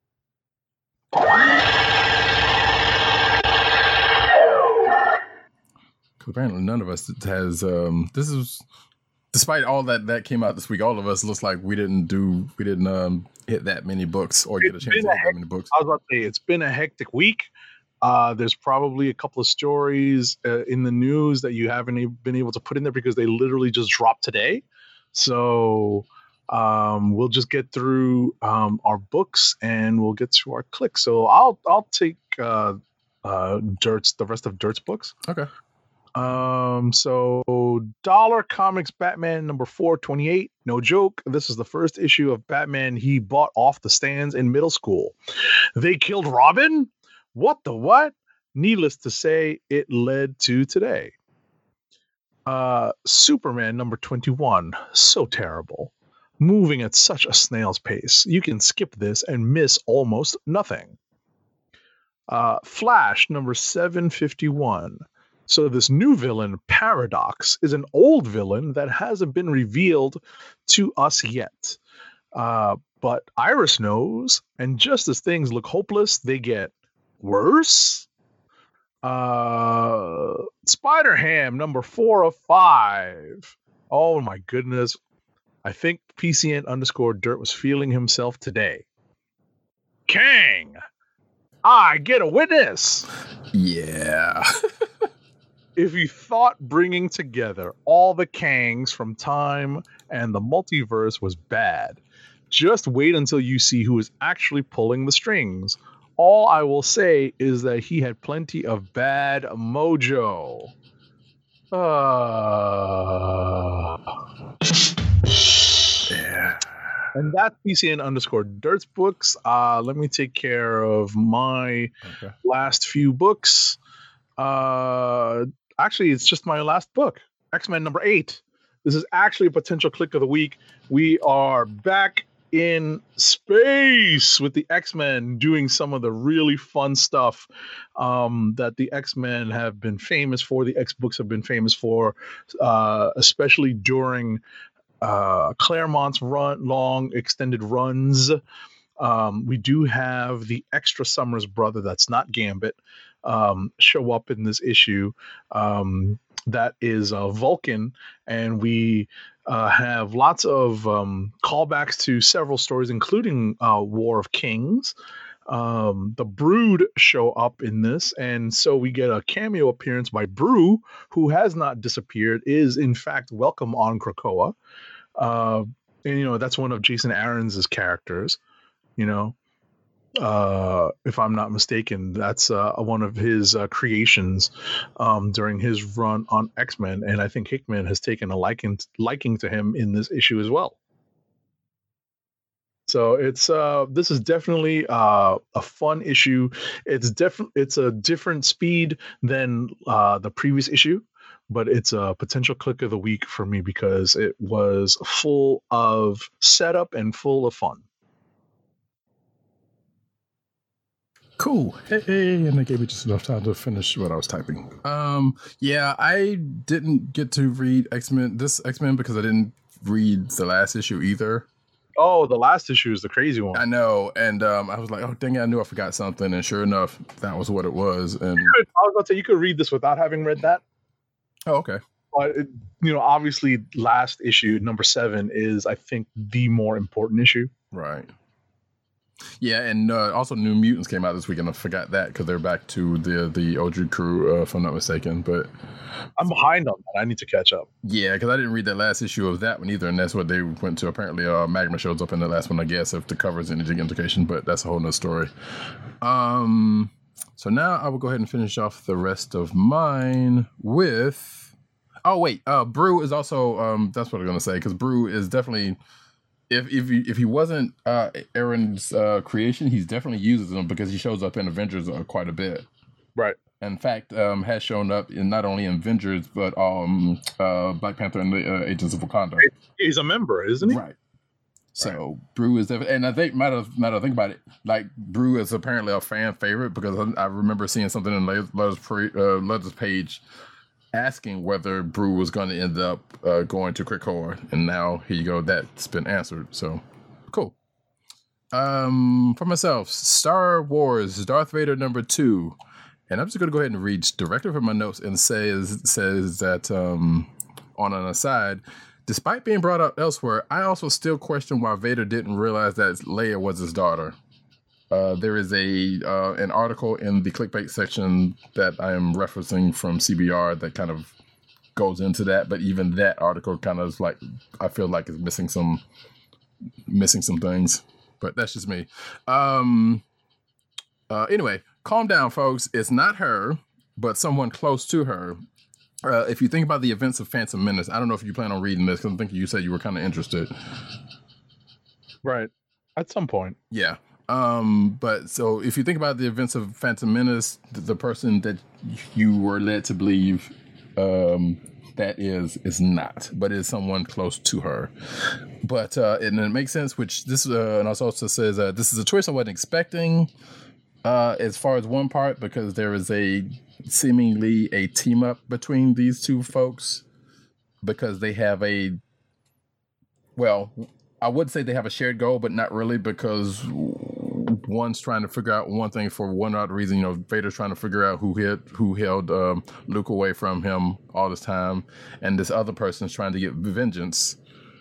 Apparently none of us has um this is despite all that that came out this week, all of us looks like we didn't do we didn't um hit that many books or get a It's chance been to a hit hec- that many books. I was about to say, it's been a hectic week. Uh, there's probably a couple of stories uh, in the news that you haven't e- been able to put in there because they literally just dropped today. So um, we'll just get through um, our books and we'll get to our clicks. So I'll I'll take uh, uh, Dirt's the rest of Dirt's books. Okay. Um, so Dollar Comics Batman number four twenty-eight. No joke. This is the first issue of Batman he bought off the stands in middle school. They killed Robin? What the what? Needless to say, it led to today. Uh, Superman number twenty-one. So terrible. Moving at such a snail's pace. You can skip this and miss almost nothing. Uh, Flash number seven fifty-one. So this new villain, Paradox, is an old villain that hasn't been revealed to us yet. Uh, but Iris knows, and just as things look hopeless, they get worse. Uh, Spider-Ham, number four of five. Oh my goodness. I think P C N underscore Dirt was feeling himself today. Kang! I get a witness! Yeah. If you thought bringing together all the Kangs from time and the multiverse was bad, just wait until you see who is actually pulling the strings. All I will say is that he had plenty of bad mojo. Uh... Yeah. And that's P C N underscore Dirt's books. Uh, let me take care of my Okay. last few books. Uh, actually, it's just my last book, X-Men number eight. This is actually a potential click of the week. We are back in space with the X-Men doing some of the really fun stuff um, that the X-Men have been famous for, the X-books have been famous for, uh, especially during uh, Claremont's run, long extended runs. Um, we do have the Extra Summers brother that's not Gambit um, show up in this issue. Um, that is uh, Vulcan, and we uh, have lots of um, callbacks to several stories, including uh, War of Kings. Um, the Brood show up in this, and so we get a cameo appearance by Brew, who has not disappeared, is in fact welcome on Krakoa. Uh, and, you know, that's one of Jason Aaron's characters. You know, uh, if I'm not mistaken, that's uh, one of his uh, creations um, during his run on X-Men, and I think Hickman has taken a liking liking to him in this issue as well. So it's uh, this is definitely uh, a fun issue. It's definitely it's a different speed than uh, the previous issue, but it's a potential click of the week for me because it was full of setup and full of fun. Cool. Hey, hey, and they gave me just enough time to finish what I was typing. Um, yeah, I didn't get to read X-Men, this X-Men, because I didn't read the last issue either. Oh, the last issue is the crazy one. I know, and um, I was like, oh, dang it, I knew I forgot something, and sure enough, that was what it was. And You could, I was about to say, you could read this without having read that. oh, okay. But, it, you know, obviously, last issue, number seven, is, I think, the more important issue. Right. Yeah, and uh, also New Mutants came out this week, and I forgot that because they're back to the the O G crew, uh, if I'm not mistaken. But I'm behind on that. I need to catch up. yeah, because I didn't read that last issue of that one either, and that's what they went to. Apparently, uh, Magma shows up in the last one, I guess, if the cover is any indication, but that's a whole nother story. Um, so now I will go ahead and finish off the rest of mine with... Oh, wait, uh, Brew is also... Um, that's what I'm going to say, because Brew is definitely... If if he, if he wasn't uh, Aaron's uh, creation, he's definitely uses them because he shows up in Avengers uh, quite a bit. Right. In fact, um, has shown up in not only Avengers but um, uh, Black Panther and the uh, Agents of Wakanda. He's a member, isn't he? Right. So Brew is definitely, and I think matter matter think about it, like Brew is apparently a fan favorite because I, I remember seeing something in Letters pre, uh, Letters page asking whether Brew was going to end up uh, going to Krakoa, and now here you go, that's been answered. So cool. Um, for myself, Star Wars Darth Vader number two, and I'm just going to go ahead and read directly from my notes and says says that um, on an aside, despite being brought up elsewhere, I also still question why Vader didn't realize that Leia was his daughter. Uh, there is a uh, an article in the clickbait section that I am referencing from C B R that kind of goes into that, but even that article kind of is like, I feel like it's missing some missing some things, but that's just me. Um, uh, anyway, calm down, folks. It's not her, but someone close to her. Uh, if you think about the events of Phantom Menace, I don't know if you plan on reading this because I think you said you were kind of interested. Right. At some point. Yeah. Um, but so if you think about the events of Phantom Menace, the, the person that you were led to believe um, that is, is not, but is someone close to her. But uh, and it makes sense, which this uh, and also says uh, this is a twist I wasn't expecting uh, as far as one part, because there is a seemingly a team up between these two folks because they have a, well, I would say they have a shared goal, but not really, because one's trying to figure out one thing for one odd reason. You know, Vader's trying to figure out who hit, who held um, Luke away from him all this time, and this other person's trying to get vengeance.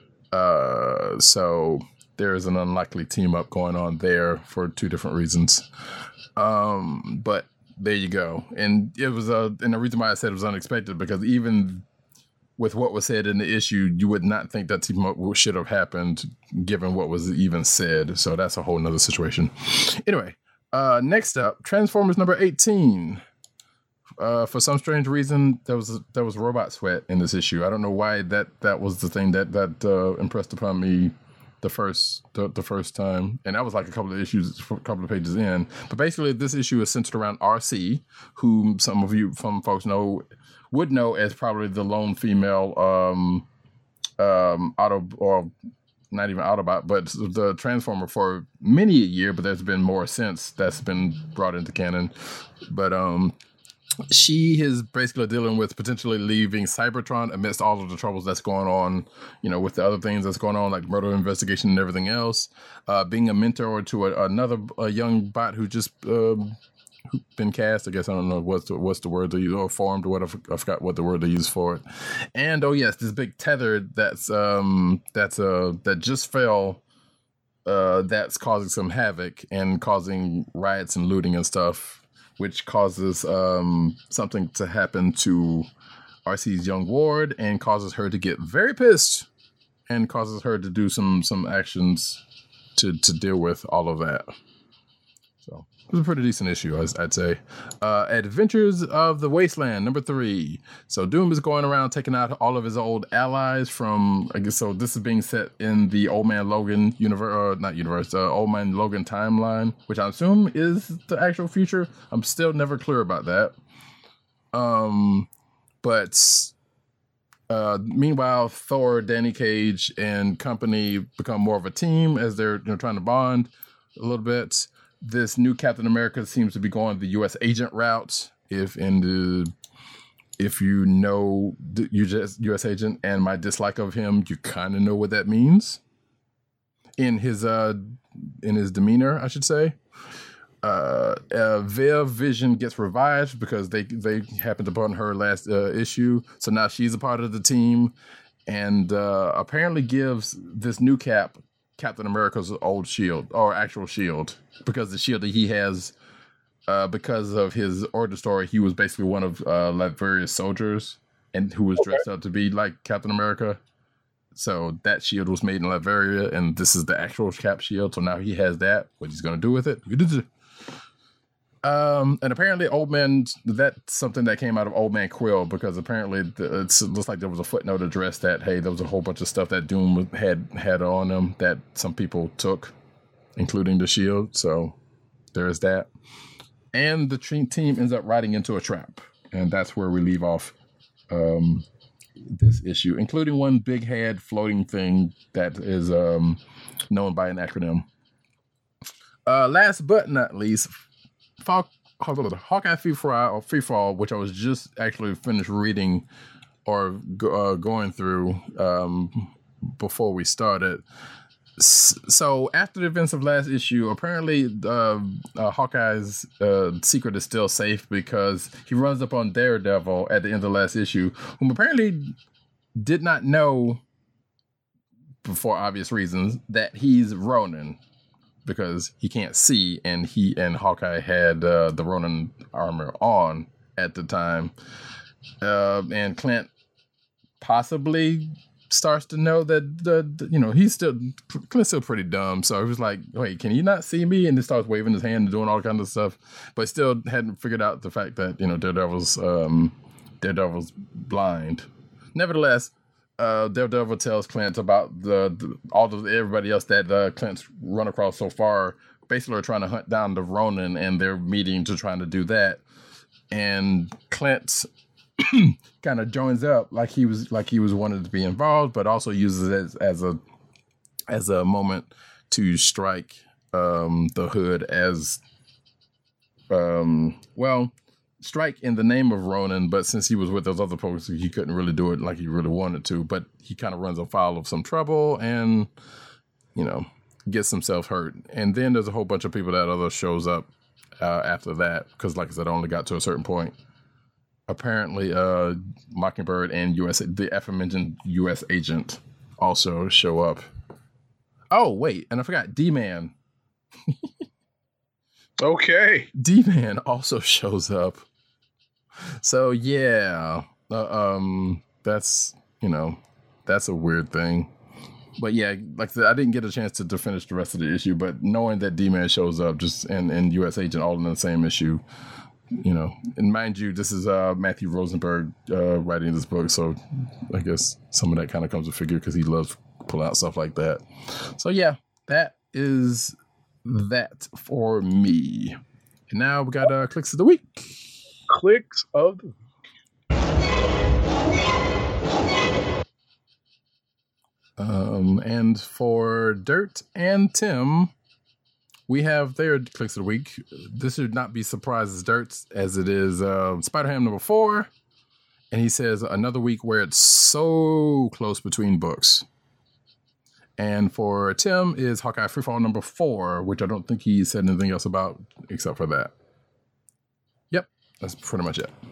Uh, so there is an unlikely team up going on there for two different reasons. Um, but there you go. And it was a, and the reason why I said it was unexpected, because even with what was said in the issue, you would not think that team up should have happened given what was even said. So that's a whole nother situation. Anyway, uh, next up, Transformers number eighteen. Uh, for some strange reason, there was a, there was Robot Sweat in this issue. I don't know why that, that was the thing that that uh, impressed upon me the first the, the first time, and that was like a couple of issues, a couple of pages in. But basically, this issue is centered around R C, whom some of you, some folks know, would know as probably the lone female um, um, auto or not even Autobot, but the Transformer for many a year. But there's been more since that's been brought into canon. But um. She is basically dealing with potentially leaving Cybertron amidst all of the troubles that's going on, you know, with the other things that's going on, like murder investigation and everything else. Uh, being a mentor to a, another a young bot who just um, been cast. I guess I don't know what's the, what's the word they use, or formed, or whatever. I forgot what the word they use for it. And oh yes, this big tether that's um that's uh that just fell. Uh, that's causing some havoc and causing riots and looting and stuff, which causes um, something to happen to R C's young ward and causes her to get very pissed and causes her to do some some actions to, to deal with all of that. So it was a pretty decent issue, I'd say. Uh, Adventures of the Wasteland, number three. So Doom is going around taking out all of his old allies from, I guess, so this is being set in the Old Man Logan universe, uh, not universe, uh, Old Man Logan timeline, which I assume is the actual future. I'm still never clear about that. Um, but uh, meanwhile, Thor, Danny Cage, and company become more of a team as they're, you know, trying to bond a little bit. This new Captain America seems to be going the U S agent route. If in the, if you know the U S agent and my dislike of him, you kind of know what that means. In his uh, in his demeanor, I should say. Uh, uh, Viv Vision gets revived because they they happened upon her last uh, issue, so now she's a part of the team, and uh, apparently gives this new Cap. Captain America's old shield, or actual shield, because the shield that he has, uh, because of his origin story, he was basically one of uh, Latveria's soldiers, and who was okay. dressed up to be like Captain America. So that shield was made in Latveria, and this is the actual Cap shield. So now he has that. What he's gonna do with it? Um, and apparently, Old Man, that's something that came out of Old Man Quill, because apparently the, it looks like there was a footnote addressed that, hey, there was a whole bunch of stuff that Doom had had on them that some people took, including the shield. So there is that. And the team ends up riding into a trap, and that's where we leave off um, this issue, including one big head floating thing that is um, known by an acronym. Uh, last but not least, Fall, Hawkeye Free Fall, or Free Fall, which I was just actually finished reading or uh, going through um, before we started. So after the events of last issue, apparently uh, uh, Hawkeye's uh, secret is still safe because he runs up on Daredevil at the end of the last issue, whom apparently did not know, for obvious reasons, that he's Ronin. because he can't see, and he and Hawkeye had uh, the Ronin armor on at the time. Uh, and Clint possibly starts to know that the, the you know he's still Clint's still pretty dumb, so he was like, "Wait, can you not see me?" And he starts waving his hand and doing all kinds of stuff, but still hadn't figured out the fact that you know Daredevil's um, Daredevil's blind. Nevertheless, uh, Daredevil tells Clint about the, the all of everybody else that uh, Clint's run across so far. Basically, are trying to hunt down the Ronin, and they're meeting to trying to do that. And Clint kind of joins up like he was like he was wanted to be involved, but also uses it as, as a as a moment to strike um, the Hood as um, well strike in the name of Ronin. But since he was with those other folks, he couldn't really do it like he really wanted to. But he kind of runs afoul of some trouble and you know gets himself hurt. And then there's a whole bunch of people that other shows up uh, after that because, like I said, I only got to a certain point. Apparently, uh, Mockingbird and U S the aforementioned U S agent also show up. Oh, wait, and I forgot D-Man. Okay. D-Man also shows up. So yeah, uh, um, that's you know, that's a weird thing. But yeah, like I said, I didn't get a chance to, to finish the rest of the issue. But knowing that D-Man shows up, just and, and U S agent all in the same issue. You know, and mind you, this is uh, Matthew Rosenberg uh, writing this book, so I guess some of that kind of comes to figure because he loves pulling out stuff like that. So yeah, that is that for me. And now we got uh, clicks of the week. Clicks of the um, and for Dirt and Tim, we have their clicks of the week. This should not be surprised as Dirt's as it is uh, Spider-Ham number four. And he says another week where it's so close between books. And for Tim is Hawkeye Freefall number four, which I don't think he said anything else about except for that. Yep, that's pretty much it.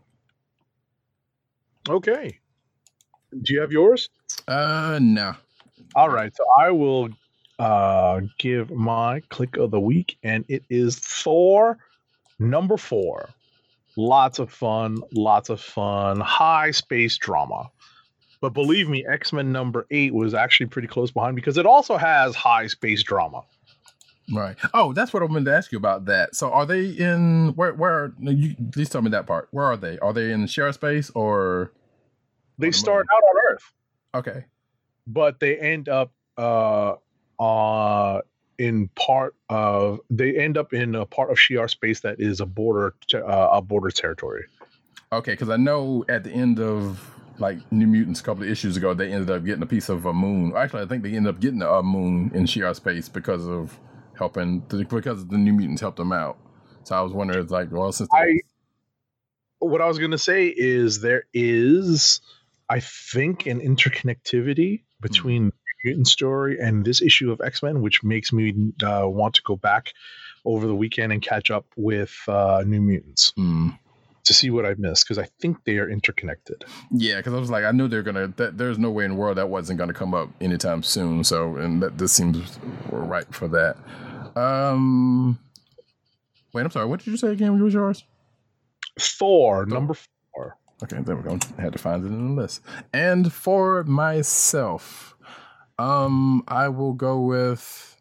Okay. Do you have yours? Uh, no. All right, so I will uh, give my click of the week, and it is Thor number four. Lots of fun, lots of fun, high space drama. But believe me, X-Men number eight was actually pretty close behind because it also has high space drama. Right. Oh, that's what I wanted to ask you about that. So are they in, where, where, you, please tell me that part. Where are they? Are they in Share Space or? They start out on Earth. Okay. But they end up uh, uh, in part of, they end up in a part of Shi'ar space that is a border, uh, a border territory. Okay, because I know at the end of like New Mutants a couple of issues ago, they ended up getting a piece of a moon. Actually, I think they ended up getting a moon in Shi'ar space because of helping, because the New Mutants helped them out. So I was wondering, like, well, since I, what I was going to say is there is, I think, an interconnectivity between the Mutant story and this issue of X-Men, which makes me uh, want to go back over the weekend and catch up with uh, New Mutants. Mm. To see what I missed, because I think they are interconnected. Yeah, because I was like, I knew they're gonna. That, there's no way in the world that wasn't gonna come up anytime soon. So, and that this seems right for that. Um, wait, I'm sorry. What did you say again? What was yours? Thor, Thor. number four. Okay, there we go. I had to find it in the list. And for myself, um, I will go with.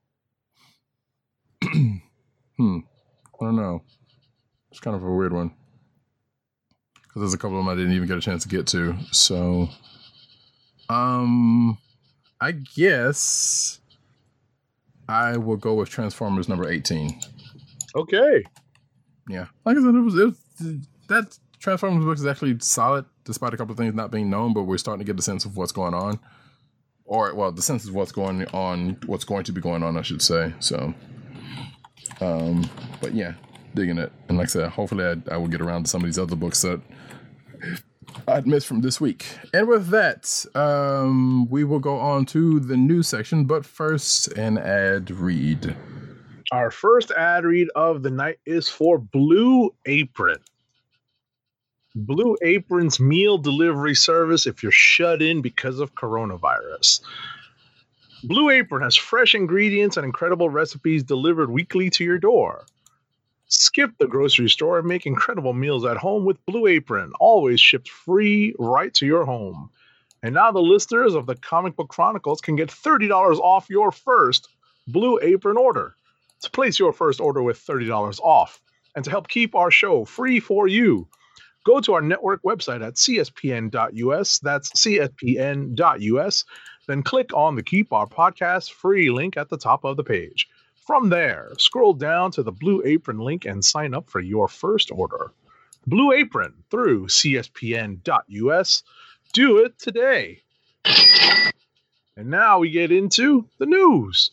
hmm, I don't know. It's kind of a weird one. Because there's a couple of them I didn't even get a chance to get to. So, um, I guess I will go with Transformers number eighteen. Okay. Yeah. Like I said, it was, it was that Transformers book is actually solid, despite a couple of things not being known, but we're starting to get the sense of what's going on. Or, well, the sense of what's going on, what's going to be going on, I should say. So, um, but yeah. Digging it. And like I said, hopefully I, I will get around to some of these other books that I'd missed from this week. And with that, um, we will go on to the news section, but first an ad read. Our first ad read of the night is for Blue Apron. Blue Apron's meal delivery service if you're shut in because of coronavirus. Blue Apron has fresh ingredients and incredible recipes delivered weekly to your door. Skip the grocery store and make incredible meals at home with Blue Apron, always shipped free right to your home. And now the listeners of the Comic Book Chronicles can get thirty dollars off your first Blue Apron order. To place your first order with thirty dollars off and to help keep our show free for you, go to our network website at c s p n dot u s. That's c s p n dot u s. Then click on the Keep Our Podcast Free link at the top of the page. From there, scroll down to the Blue Apron link and sign up for your first order. Blue Apron through c s p n dot u s. Do it today. And now we get into the news.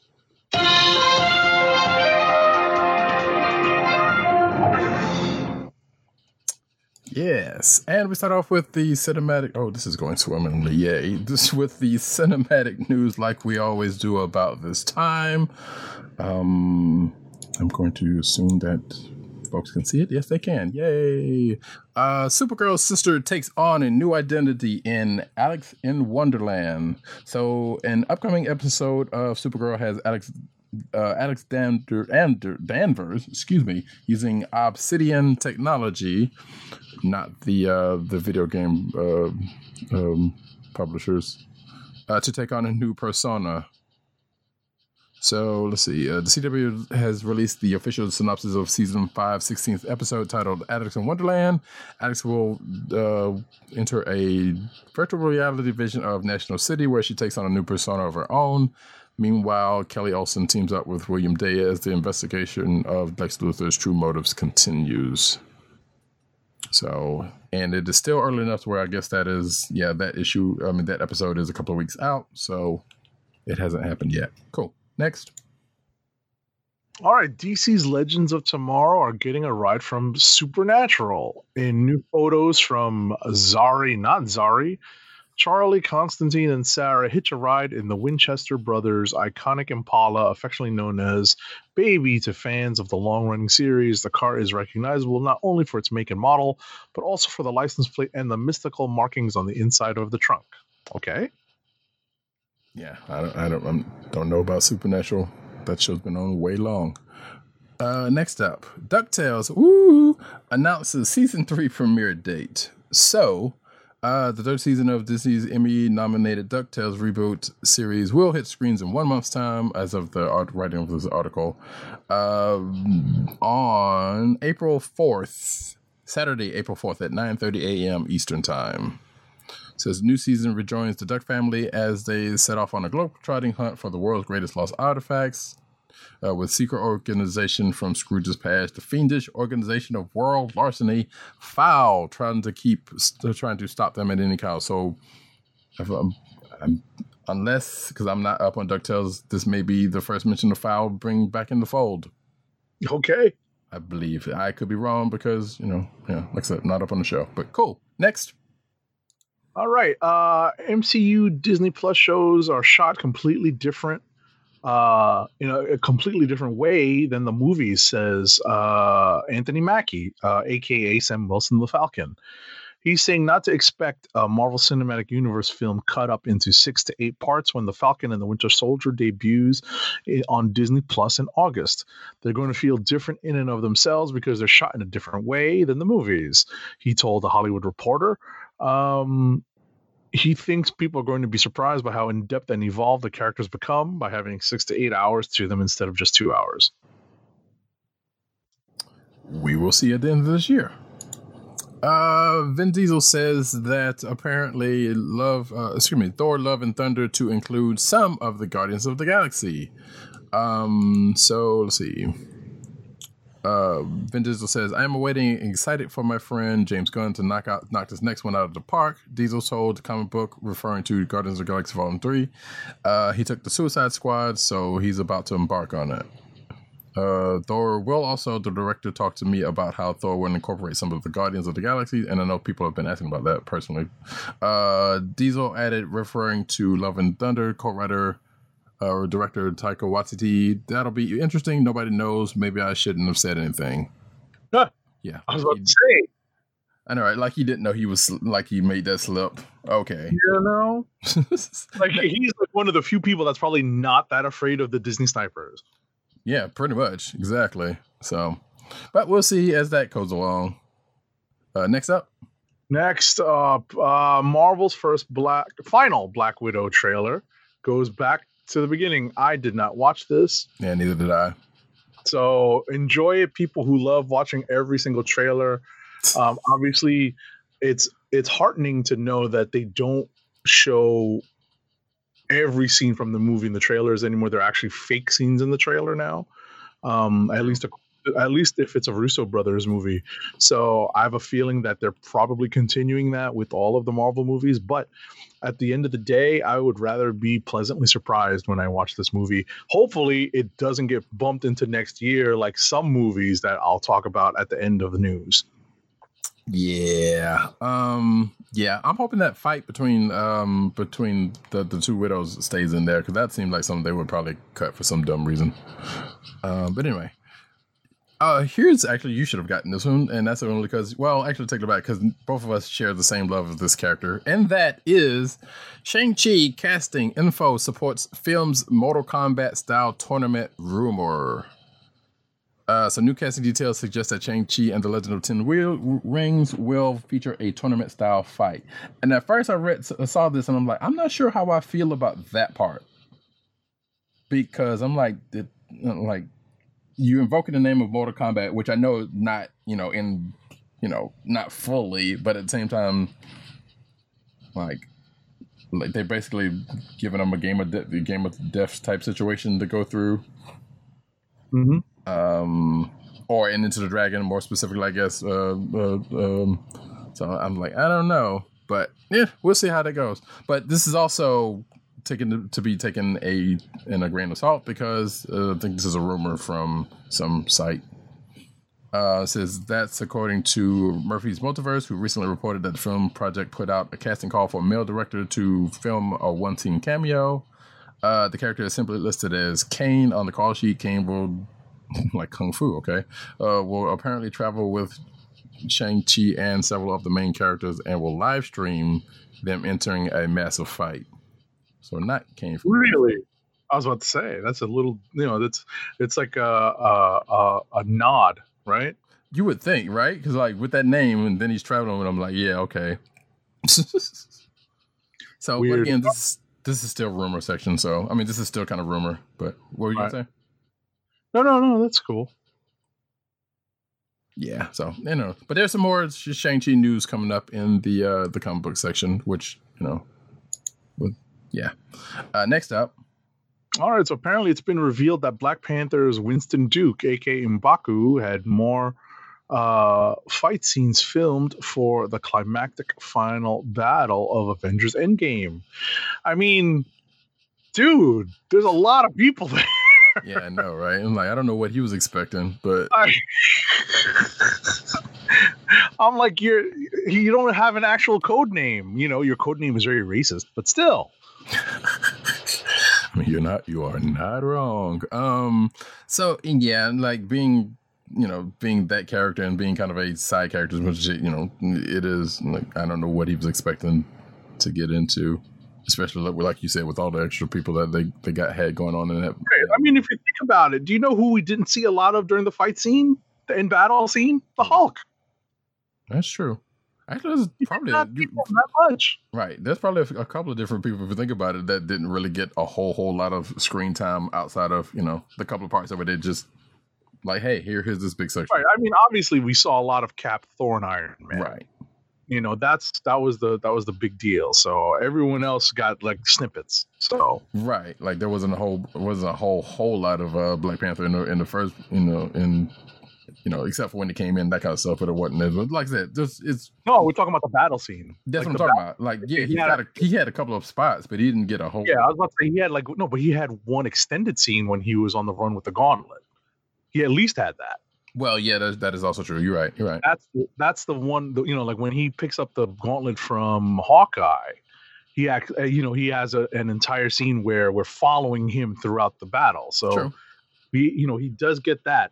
Yes, and we start off with the cinematic. Oh, this is going swimmingly. Yay. This with the cinematic news like we always do about this time. Um, I'm going to assume that folks can see it. Yes, they can. Yay. Uh, Supergirl's sister takes on a new identity in Alex in Wonderland. So an upcoming episode of Supergirl has Alex Uh, Alex Dander, Dander, Danvers, excuse me, using Obsidian technology, not the uh, the video game uh, um, publishers, uh, to take on a new persona. So let's see. Uh, the C W has released the official synopsis of season five, sixteenth episode titled Alex in Wonderland. Alex will uh, enter a virtual reality vision of National City where she takes on a new persona of her own. Meanwhile, Kelly Olsen teams up with William Day as the investigation of Lex Luthor's true motives continues. So, and it is still early enough to where I guess that is, yeah, that issue, I mean, that episode is a couple of weeks out, so it hasn't happened yet. Cool. Next. All right, D C's Legends of Tomorrow are getting a ride from Supernatural. In new photos from Zari, not Zari, Charlie, Constantine, and Sarah hitch a ride in the Winchester Brothers' iconic Impala, affectionately known as Baby to fans of the long-running series. The car is recognizable not only for its make and model, but also for the license plate and the mystical markings on the inside of the trunk. Okay. Yeah, I don't, I don't, I don't know about Supernatural. That show's been on way long. Uh, next up, DuckTales, woo, announces season three premiere date. So, Uh, the third season of Disney's Emmy-nominated DuckTales reboot series will hit screens in one month's time, as of the art- writing of this article, uh, on April fourth, Saturday, April fourth at nine thirty a.m. Eastern Time. It says new season rejoins the Duck family as they set off on a globe-trotting hunt for the world's greatest lost artifacts. Uh, with secret organization from Scrooge's past, the fiendish organization of world larceny, Foul, trying to keep, st- trying to stop them at any cost. So, if I'm, I'm, unless because I'm not up on DuckTales, this may be the first mention of Foul bring back in the fold. Okay, I believe I could be wrong because you know, yeah, like I said, not up on the show. But cool. Next. all right. Uh, M C U Disney Plus shows are shot completely different. Uh, in a, a completely different way than the movies, says uh, Anthony Mackie, uh, aka Sam Wilson the Falcon. He's saying not to expect a Marvel Cinematic Universe film cut up into six to eight parts when The Falcon and the Winter Soldier debuts on Disney Plus in August. They're going to feel different in and of themselves because they're shot in a different way than the movies, he told The Hollywood Reporter. Um, He thinks people are going to be surprised by how in-depth and evolved the characters become by having six to eight hours to them instead of just two hours. We will see at the end of this year. Uh, Vin Diesel says that apparently Love, uh, excuse me, Thor, Love, and Thunder to include some of the Guardians of the Galaxy. Um, so let's see. Uh, Vin Diesel says, I am awaiting excited for my friend James Gunn to knock out knock this next one out of the park. Diesel told the comic book, referring to Guardians of the Galaxy Volume three. Uh, he took the Suicide Squad, so he's about to embark on it. Uh, Thor will also, the director talked to me about how Thor will incorporate some of the Guardians of the Galaxy, and I know people have been asking about that personally. Uh, Diesel added, referring to Love and Thunder, co-writer or uh, director Taika Waititi, that'll be interesting. Nobody knows. Maybe I shouldn't have said anything. Huh. Yeah. I was about to say. I know, right? Like he didn't know he was like he made that slip. Okay. You know, like he's like one of the few people that's probably not that afraid of the Disney snipers. Yeah, pretty much. Exactly. So, but we'll see as that goes along. Uh, next up. Next up, uh, Marvel's first black, final Black Widow trailer goes back to the beginning. I did not watch this. Yeah, neither did I. So enjoy it, people who love watching every single trailer. Um, obviously, it's it's heartening to know that they don't show every scene from the movie in the trailers anymore. They're actually fake scenes in the trailer now. Um, at least, at least if it's a Russo brothers movie. So I have a feeling that they're probably continuing that with all of the Marvel movies. But at the end of the day, I would rather be pleasantly surprised when I watch this movie. Hopefully, it doesn't get bumped into next year like some movies that I'll talk about at the end of the news. Yeah. Um, yeah, I'm hoping that fight between um, between the, the two widows stays in there because that seemed like something they would probably cut for some dumb reason. Uh, but anyway. Uh, here's actually, you should have gotten this one, and that's only because, well, actually take it back, because both of us share the same love of this character, and that is Shang-Chi casting info supports film's Mortal Kombat style tournament rumor. Uh, so new casting details suggest that Shang-Chi and the Legend of Ten Wheel Rings will feature a tournament style fight. And at first I read, saw this, and I'm like, I'm not sure how I feel about that part, because I'm like, it, like. You invoking the name of Mortal Kombat, which I know not, you know, in, you know, not fully, but at the same time, like, like they basically giving them a game of de- game of death type situation to go through. Mm-hmm. Um, or in Into the Dragon, more specifically, I guess. Uh, uh, um, so I'm like, I don't know, but yeah, we'll see how that goes. But this is also taken to, to be taken a in a grain of salt because uh, I think this is a rumor from some site. Uh, says that's according to Murphy's Multiverse, who recently reported that the film project put out a casting call for a male director to film a one-scene cameo. Uh, the character is simply listed as Kane on the call sheet. Kane will, like Kung Fu, okay, uh, will apparently travel with Shang-Chi and several of the main characters and will live stream them entering a massive fight. So not Kane. Really? I was about to say that's a little, you know, that's it's like a a, a, a nod, right? You would think, right? Because like with that name, and then he's traveling with. I'm like, yeah, okay. So, but again, this is, this is still rumor section. So, I mean, this is still kind of rumor. But what were you right. gonna say? No, no, no, that's cool. Yeah. So you know, but there's some more Shang-Chi news coming up in the uh, the comic book section, which you know. Yeah. Uh, next up. All right. So apparently it's been revealed that Black Panther's Winston Duke, a k a. M'Baku, had more uh, fight scenes filmed for the climactic final battle of Avengers Endgame. I mean, dude, there's a lot of people there. Yeah, I know, right? I'm like, I don't know what he was expecting, but... I... I'm like, you're you don't have an actual code name. You know, your code name is very racist, but still. I mean, you're not, you are not wrong. Um, so yeah, like being, you know, being that character and being kind of a side character, which you know, it is. Like, I don't know what he was expecting to get into, especially like, like you said, with all the extra people that they, they got had going on in that. Right. I mean, if you think about it, do you know who we didn't see a lot of during the fight scene, the in battle scene? The Hulk. That's true. Actually, there's probably not you, that much. Right. There's probably a, a couple of different people, if you think about it, that didn't really get a whole whole lot of screen time outside of, you know, the couple of parts of it. They just like, hey, here, here's this big section. Right. I mean, obviously, we saw a lot of Cap, Thor, and Iron Man. Right. You know, that's that was the that was the big deal. So everyone else got like snippets. So right, like there wasn't a whole wasn't a whole whole lot of uh, Black Panther in the in the first, you know, in. You know, except for when it came in, that kind of stuff, but it wasn't. But like I said, just it's no. We're talking about the battle scene. That's like what I'm talking battle. about. Like, yeah, he, he had had a, he had a couple of spots, but he didn't get a whole. Yeah, I was about to say he had like no, but he had one extended scene when he was on the run with the gauntlet. He at least had that. Well, yeah, that, that is also true. You're right. You're right. That's the, that's the one. You know, like when he picks up the gauntlet from Hawkeye, he act. You know, he has a, an entire scene where we're following him throughout the battle. So, True. he, you know, he does get that.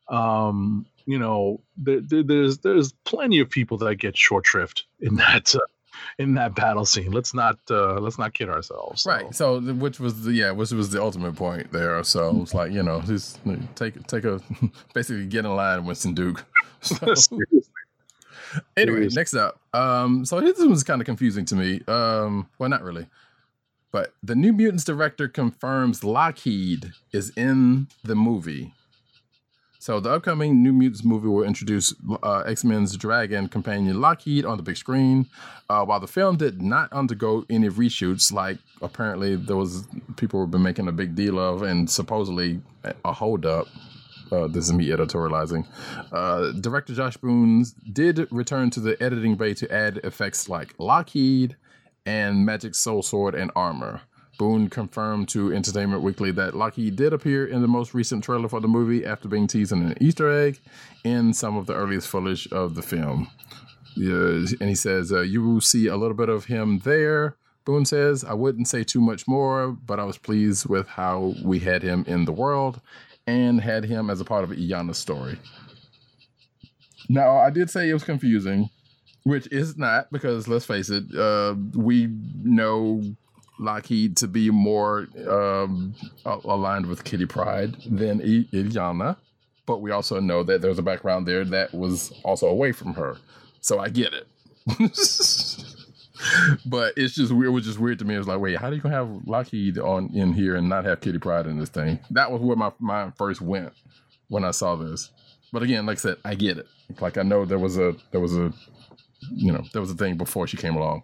Um, you know, there, there, there's there's plenty of people that get short shrift in that uh, in that battle scene. Let's not uh, let's not kid ourselves. So. Right. So, which was the yeah, which was the ultimate point there. So it's like, you know, just take take a basically get in line, Winston Duke. So, anyway, next up. Um, so this was kind of confusing to me. Um, well, not really, but the New Mutants director confirms Lockheed is in the movie. So the upcoming New Mutants movie will introduce uh, X-Men's Dragon companion Lockheed on the big screen. Uh, while the film did not undergo any reshoots, like apparently there was people have been making a big deal of, and supposedly a holdup. Uh, this is me editorializing. Uh, director Josh Boone did return to the editing bay to add effects like Lockheed and Magic Soul Sword and armor. Boone confirmed to Entertainment Weekly that Lockheed did appear in the most recent trailer for the movie after being teased in an Easter egg in some of the earliest footage of the film. Yeah, and he says, uh, you will see a little bit of him there. Boone says, I wouldn't say too much more, but I was pleased with how we had him in the world and had him as a part of Illyana's story. Now, I did say it was confusing, which is not, because let's face it, uh, we know Lockheed to be more um, aligned with Kitty Pryde than I- Illyana, but we also know that there's a background there that was also away from her. So I get it. But it's just weird. It was just weird to me. It was like, wait, how do you have Lockheed on in here and not have Kitty Pryde in this thing? That was where my mind first went when I saw this. But again, like I said, I get it. Like I know there was a there was a you know there was a thing before she came along.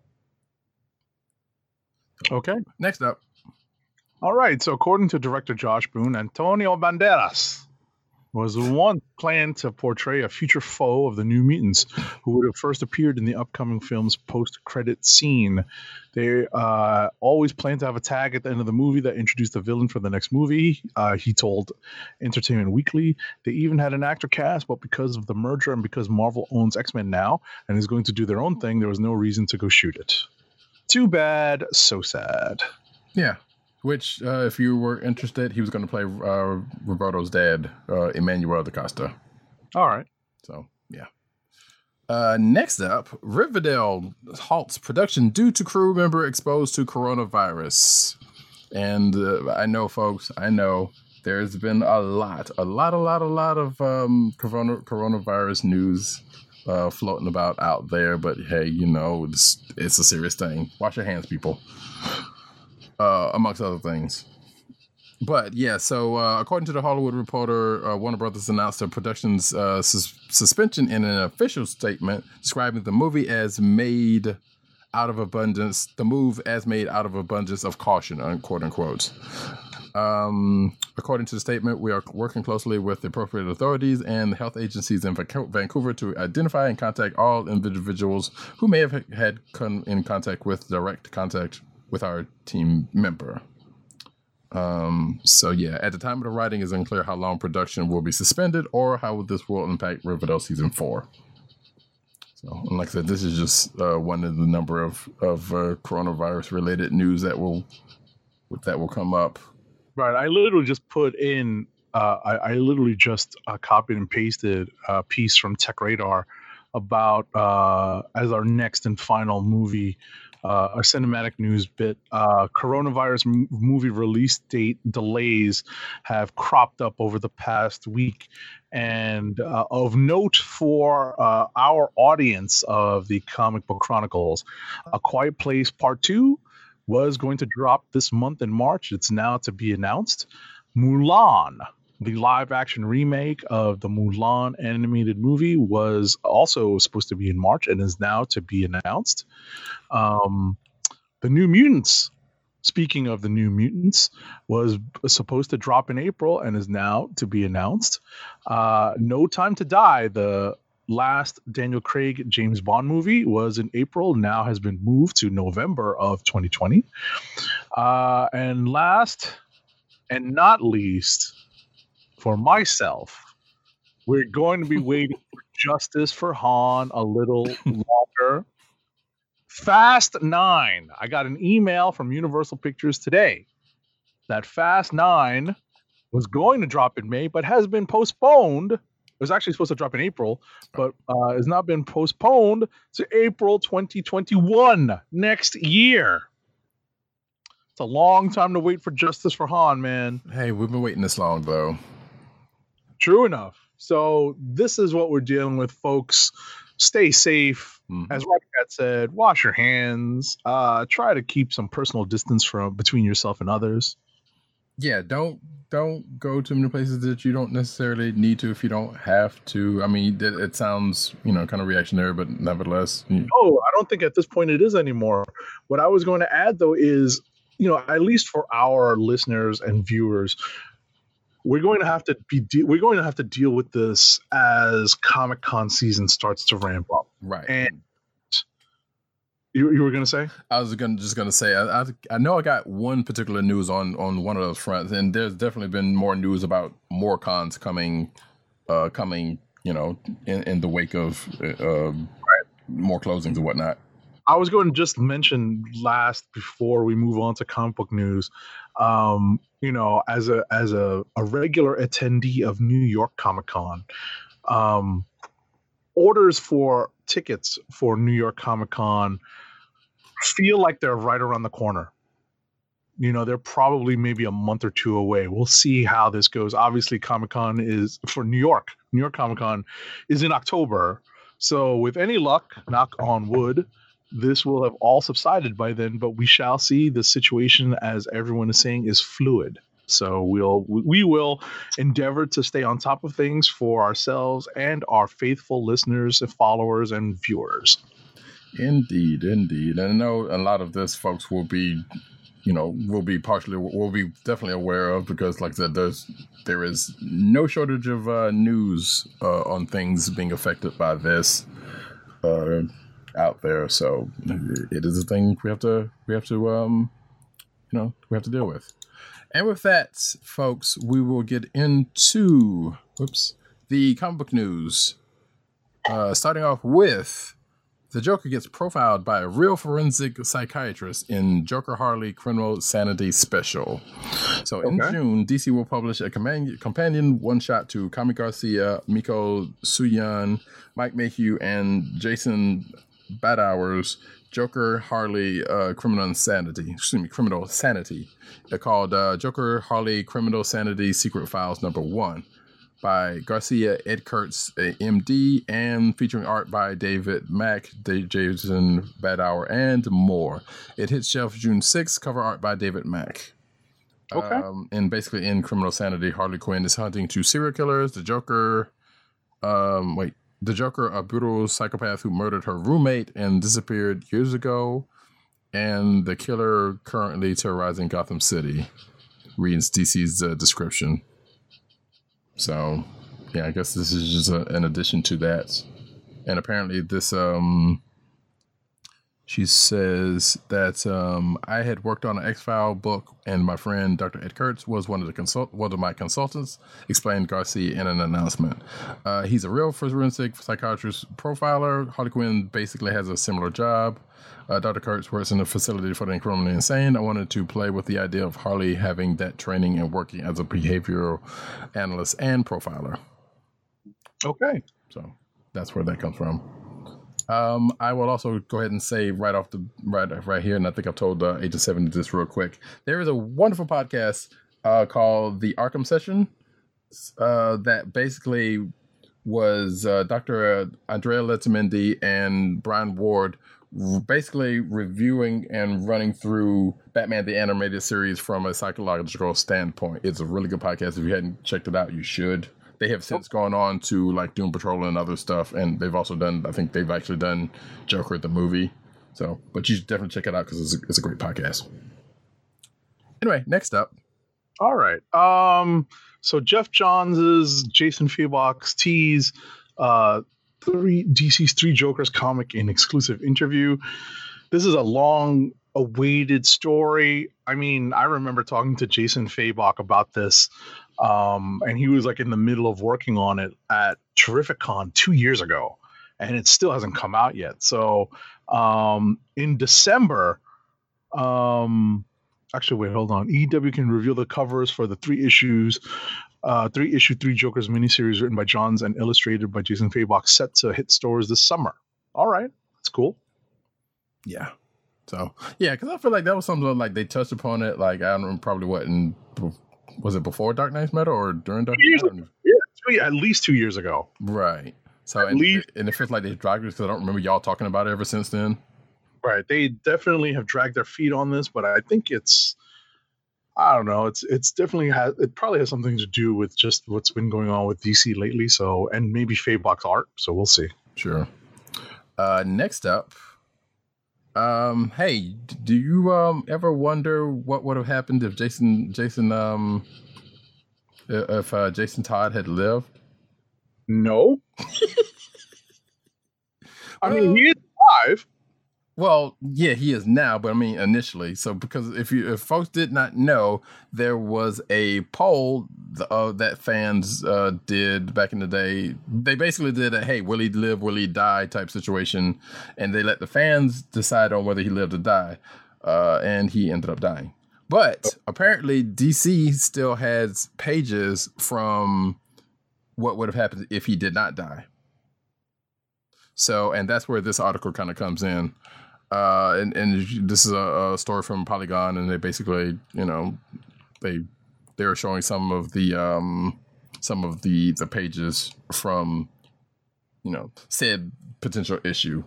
Okay. Next up. All right. So, according to director Josh Boone, Antonio Banderas was once planned to portray a future foe of the New Mutants who would have first appeared in the upcoming film's post-credit scene. They uh, always planned to have a tag at the end of the movie that introduced the villain for the next movie. Uh, he told Entertainment Weekly. They even had an actor cast, but because of the merger and because Marvel owns X-Men now and is going to do their own thing, there was no reason to go shoot it. Too bad, so sad. Yeah. Which, uh, if you were interested, he was going to play uh, Roberto's dad, uh, Emmanuel da Costa. All right. So, yeah. Uh, next up, Riverdale halts production due to crew member exposed to coronavirus. And uh, I know, folks, I know there's been a lot, a lot, a lot, a lot of um, corona, coronavirus news uh, floating about out there. But hey, you know, it's, it's a serious thing. Wash your hands, people. Uh, amongst other things. But yeah, so uh, according to the Hollywood Reporter, uh, Warner Brothers announced their production's uh, sus- suspension in an official statement describing the movie as made out of abundance, the move as made out of abundance of caution, quote unquote. Um, according to the statement, we are working closely with the appropriate authorities and the health agencies in Vancouver to identify and contact all individuals who may have had come in contact with direct contact with our team member. Um, so yeah, at the time of the writing, it's unclear how long production will be suspended or how this will impact Riverdale season four. So, and like I said, this is just uh, one of the number of of uh, coronavirus related news that will that will come up. Right. I literally just put in. Uh, I, I literally just uh, copied and pasted a piece from Tech Radar about uh, as our next and final movie. Uh, a cinematic news bit. Uh, coronavirus m- movie release date delays have cropped up over the past week. And uh, of note for uh, our audience of the Comic Book Chronicles, A Quiet Place Part two was going to drop this month in March. It's now to be announced. Mulan, the live-action remake of the Mulan animated movie, was also supposed to be in March and is now to be announced. Um, the New Mutants, speaking of the New Mutants, was supposed to drop in April and is now to be announced. Uh, No Time to Die, the last Daniel Craig James Bond movie, was in April, now has been moved to November of twenty twenty. Uh, and last and not least, for myself, we're going to be waiting for justice for Han a little longer. Fast Nine. I got an email from Universal Pictures today that Fast Nine was going to drop in May, but has been postponed. It was actually supposed to drop in April, but uh, has not been postponed to April twenty twenty-one, next year. It's a long time to wait for Justice for Han, man. Hey, we've been waiting this long, though. True enough. So this is what we're dealing with, folks. Stay safe. Mhm. As Rodcat said, wash your hands. Uh, try to keep some personal distance from between yourself and others. Yeah, don't don't go to many places that you don't necessarily need to if you don't have to. I mean, it, it sounds, you know, kind of reactionary, but nevertheless. you- Oh, I don't think at this point it is anymore. What I was going to add, though, is, you know, at least for our listeners and viewers, we're going to have to be de- we're going to have to deal with this as Comic-Con season starts to ramp up. Right. And you, you were going to say? I was gonna just gonna say I, I I know I got one particular news on on one of those fronts, and there's definitely been more news about more cons coming, uh, coming you know in, in the wake of uh, more closings and whatnot. I was going to just mention last before we move on to comic book news. Um, you know, as a as a, a regular attendee of New York Comic Con, um, orders for tickets for New York Comic Con feel like they're right around the corner. You know, they're probably maybe a month or two away. We'll see how this goes. Obviously, Comic Con is for New York. New York Comic Con is in October. So with any luck, knock on wood, this will have all subsided by then, but we shall see. The situation, as everyone is saying, is fluid. So we'll we will endeavor to stay on top of things for ourselves and our faithful listeners and followers and viewers. Indeed, indeed, and I know a lot of this, folks, will be, you know, will be partially, will be definitely aware of because, like I said, there's there is no shortage of uh, news uh, on things being affected by this. Uh, out there, so it is a thing we have to we have to um you know we have to deal with. And with that, folks, we will get into whoops the comic book news, uh starting off with the Joker gets profiled by a real forensic psychiatrist in Joker Harley Criminal Sanity Special. So in Okay. June, D C will publish a companion, companion one-shot to Kami Garcia, Miko Suyan, Mike Mayhew, and Jason Badawar's Joker Harley uh, Criminal Insanity, excuse me, Criminal Sanity. They're called uh, Joker Harley Criminal Sanity Secret Files Number One by Garcia, Ed Kurtz, uh, M D, and featuring art by David Mack, D- Jason Badawer, and more. It hits shelves June sixth, cover art by David Mack. Okay. Um, and basically in Criminal Sanity, Harley Quinn is hunting two serial killers, the Joker, um, wait, the Joker, a brutal psychopath who murdered her roommate and disappeared years ago, and the killer currently terrorizing Gotham City, reads D C's uh, description. So, yeah, I guess this is just a, an addition to that. And apparently this, um, she says that um, I had worked on an X-File book, and my friend Doctor Ed Kurtz was one of the consult one of my consultants, explained Garcia in an announcement. Uh, he's a real forensic psychiatrist profiler. Harley Quinn basically has a similar job. Uh, Doctor Kurtz works in a facility for the criminally insane. I wanted to play with the idea of Harley having that training and working as a behavioral analyst and profiler. Okay. So that's where that comes from. Um, I will also go ahead and say right off the right right here, and I think I've told uh, Agent Seven this real quick. There is a wonderful podcast uh, called The Arkham Session uh, that basically was uh, Doctor Andrea Letamendi and Brian Ward basically reviewing and running through Batman the Animated Series from a psychological standpoint. It's a really good podcast. If you hadn't checked it out, you should. They have since gone on to like Doom Patrol and other stuff, and they've also done, I think they've actually done Joker the movie. So, but you should definitely check it out because it's a, it's a great podcast. Anyway, next up. All right. Um, so Jeff Johns' Jason Fabok's tease, uh, three D C's Three Jokers comic in exclusive interview. This is a long awaited story. I mean, I remember talking to Jason Fabok about this, um, and he was like in the middle of working on it at Terrificon two years ago, and it still hasn't come out yet. So um, in December, um, Actually, wait, hold on. E W can reveal the covers for the three issues, uh, three issue three Jokers miniseries written by Johns and illustrated by Jason Fabok, set to hit stores this summer. All right, that's cool. Yeah. So yeah, because I feel like that was something like they touched upon it. Like I don't know, probably what in was it before Dark Knight's Metal or during Dark Years Knight's ago. Yeah, two, at least two years ago. Right. So At and, least- and it feels like they dragged it because I don't remember y'all talking about it ever since then. Right. They definitely have dragged their feet on this, but I think it's, I don't know. It's it's definitely has it probably has something to do with just what's been going on with D C lately. So and maybe Fabok's art. So we'll see. Sure. Uh, next up, um, hey, d- do you um ever wonder what would have happened if Jason Jason um i- if uh, Jason Todd had lived? No. I mean, Well- he is alive. Well, yeah, he is now, but I mean initially. So because if you if folks did not know, there was a poll uh, that fans uh, did back in the day. They basically did a hey, will he live, will he die type situation, and they let the fans decide on whether he lived or die. Uh, and he ended up dying. But apparently D C still has pages from what would have happened if he did not die. So, and that's where this article kind of comes in. Uh, and, and this is a, a story from Polygon, and they basically, you know, they they were showing some of the um, some of the the pages from, you know, said potential issue.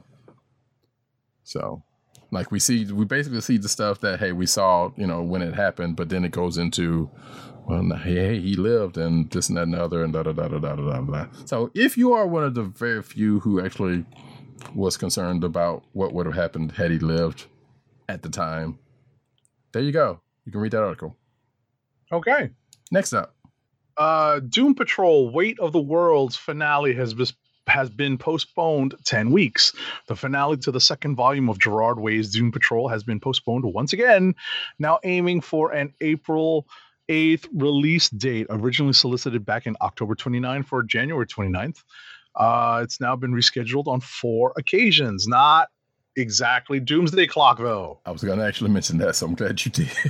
So, like we see, we basically see the stuff that hey, we saw, you know, when it happened, but then it goes into, well, hey, hey, he lived, and this and that and the other, and da da da da da da da. So, if you are one of the very few who actually was concerned about what would have happened had he lived at the time, there you go. You can read that article. Okay. Next up. Uh, Doom Patrol: Weight of the World's finale has been has been postponed ten weeks. The finale to the second volume of Gerard Way's Doom Patrol has been postponed once again, now aiming for an April eighth release date, originally solicited back in October twenty-ninth for January twenty-ninth. Uh, it's now been rescheduled on four occasions. Not exactly Doomsday Clock, though. I was going to actually mention that, so I'm glad you did.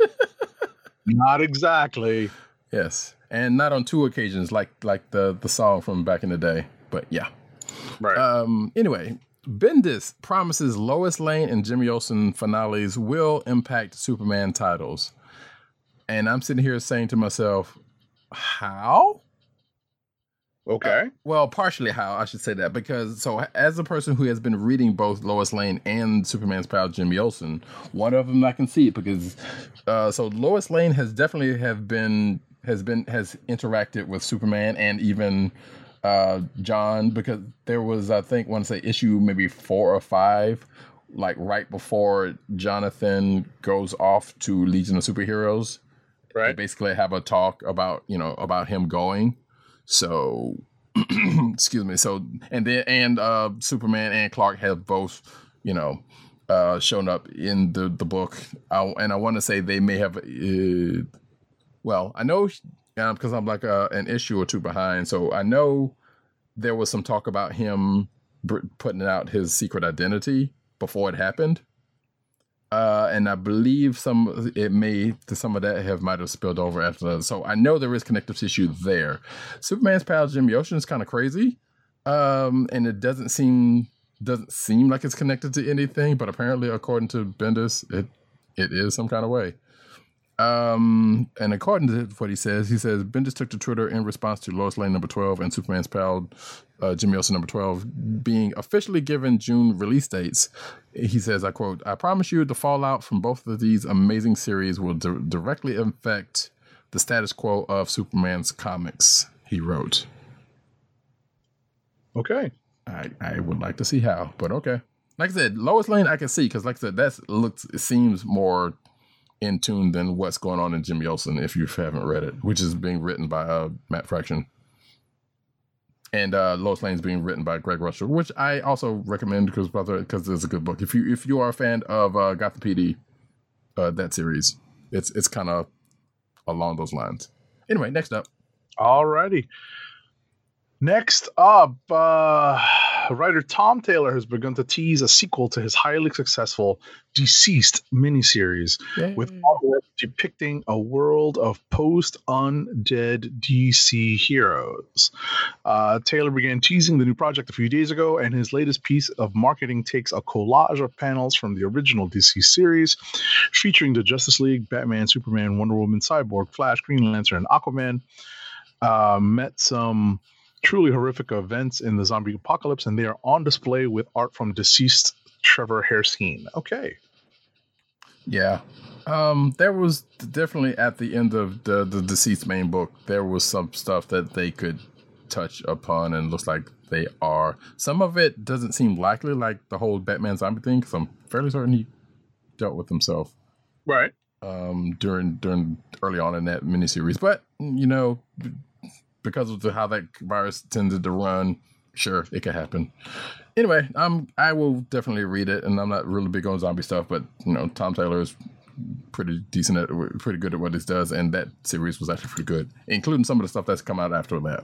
Not exactly. Yes. And not on two occasions like like the, the song from back in the day. But yeah. Right. Um. Anyway, Bendis promises Lois Lane and Jimmy Olsen finales will impact Superman titles. And I'm sitting here saying to myself, how? okay. Uh, well, partially how, I should say that, because so as a person who has been reading both Lois Lane and Superman's pal Jimmy Olsen, one of them I can see it because uh, so Lois Lane has definitely have been has been has interacted with Superman and even uh, John, because there was, I think, want to say issue maybe four or five, like right before Jonathan goes off to Legion of Superheroes. They Right. basically have a talk about, you know, about him going. So, excuse me. So, and then, and uh, Superman and Clark have both, you know, uh, shown up in the, the book. I, and I want to say they may have, uh, well, I know because I'm like uh, an issue or two behind. So I know there was some talk about him br- putting out his secret identity before it happened. Uh, and I believe some it may some of that have might have spilled over after that. So I know there is connective tissue there. Superman's pal Jimmy Olsen is kind of crazy, um, and it doesn't seem doesn't seem like it's connected to anything. But apparently, according to Bendis, it it is some kind of way. Um, and according to what he says, he says Bendis took to Twitter in response to Lois Lane number twelve and Superman's pal uh, Jimmy Olsen number twelve being officially given June release dates. He says, I quote, "I promise you the fallout from both of these amazing series will di- directly affect the status quo of Superman's comics," he wrote. Okay. I, I would like to see how, but okay. Like I said, Lois Lane I can see because like I said, that's looks it seems more in tune than what's going on in Jimmy Olsen if you haven't read it, which is being written by uh, Matt Fraction. And uh, Lois Lane's being written by Greg Russell, which I also recommend because because it's a good book. If you if you are a fan of uh, Gotham P D, uh, that series, it's it's kind of along those lines. Anyway, next up. Alrighty. Next up, uh, writer Tom Taylor has begun to tease a sequel to his highly successful Deceased miniseries, Yay. with artwork depicting a world of post-undead D C heroes. Uh, Taylor began teasing the new project a few days ago, and his latest piece of marketing takes a collage of panels from the original D C series, featuring the Justice League, Batman, Superman, Wonder Woman, Cyborg, Flash, Green Lantern, and Aquaman. Uh, met some truly horrific events in the zombie apocalypse, and they are on display with art from deceased Trevor Hairsine. Okay. Yeah. Um, there was definitely at the end of the, the Deceased main book, there was some stuff that they could touch upon, and looks like they are. Some of it doesn't seem likely, like the whole Batman zombie thing, because I'm fairly certain he dealt with himself. Right. Um, during during early on in that miniseries, but you know, because of the, how that virus tended to run, sure, it could happen. Anyway, um, I will definitely read it, and I'm not really big on zombie stuff, but you know, Tom Taylor is pretty decent at, pretty good at what he does, and that series was actually pretty good, including some of the stuff that's come out after that.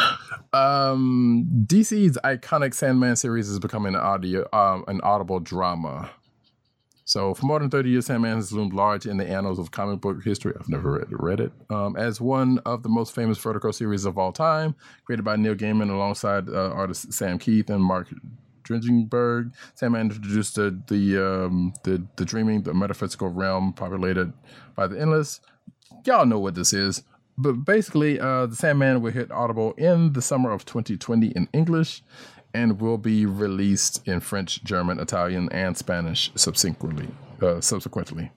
Um, D C's iconic Sandman series is becoming an audio, um, an audible drama. So for more than thirty years, Sandman has loomed large in the annals of comic book history. I've never read, read it. Um, as one of the most famous Vertigo series of all time, created by Neil Gaiman alongside uh, artists Sam Keith and Mark Dringenberg, Sandman introduced the the, um, the the dreaming, the metaphysical realm populated by the endless. Y'all know what this is. But basically, uh, the Sandman will hit Audible in the summer of twenty twenty in English, and will be released in French, German, Italian, and Spanish subsequently. Uh, subsequently.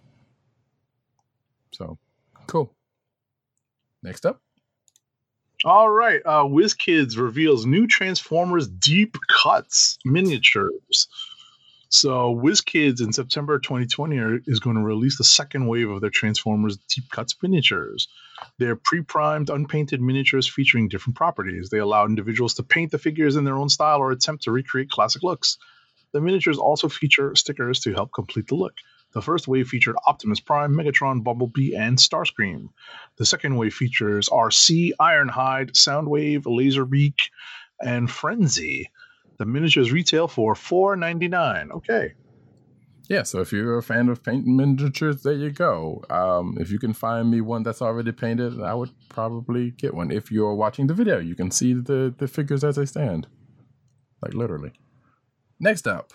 So, cool. Next up. All right. Uh, WizKids reveals new Transformers Deep Cuts miniatures. So WizKids in September twenty twenty are, is going to release the second wave of their Transformers Deep Cuts miniatures. They're pre-primed, unpainted miniatures featuring different properties. They allow individuals to paint the figures in their own style or attempt to recreate classic looks. The miniatures also feature stickers to help complete the look. The first wave featured Optimus Prime, Megatron, Bumblebee, and Starscream. The second wave features R C, Ironhide, Soundwave, Laserbeak, and Frenzy. The miniatures retail for four ninety-nine. Okay. Yeah, so if you're a fan of painting miniatures, there you go. Um, if you can find me one that's already painted, I would probably get one. If you're watching the video, you can see the, the figures as they stand. Like, literally. Next up.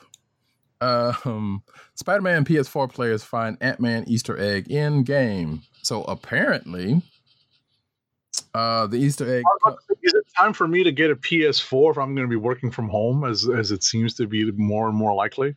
Um, Spider-Man P S four players find Ant-Man Easter egg in game. So apparently, uh, the Easter egg... Is it time for me to get a P S four if I'm going to be working from home, as as it seems to be more and more likely?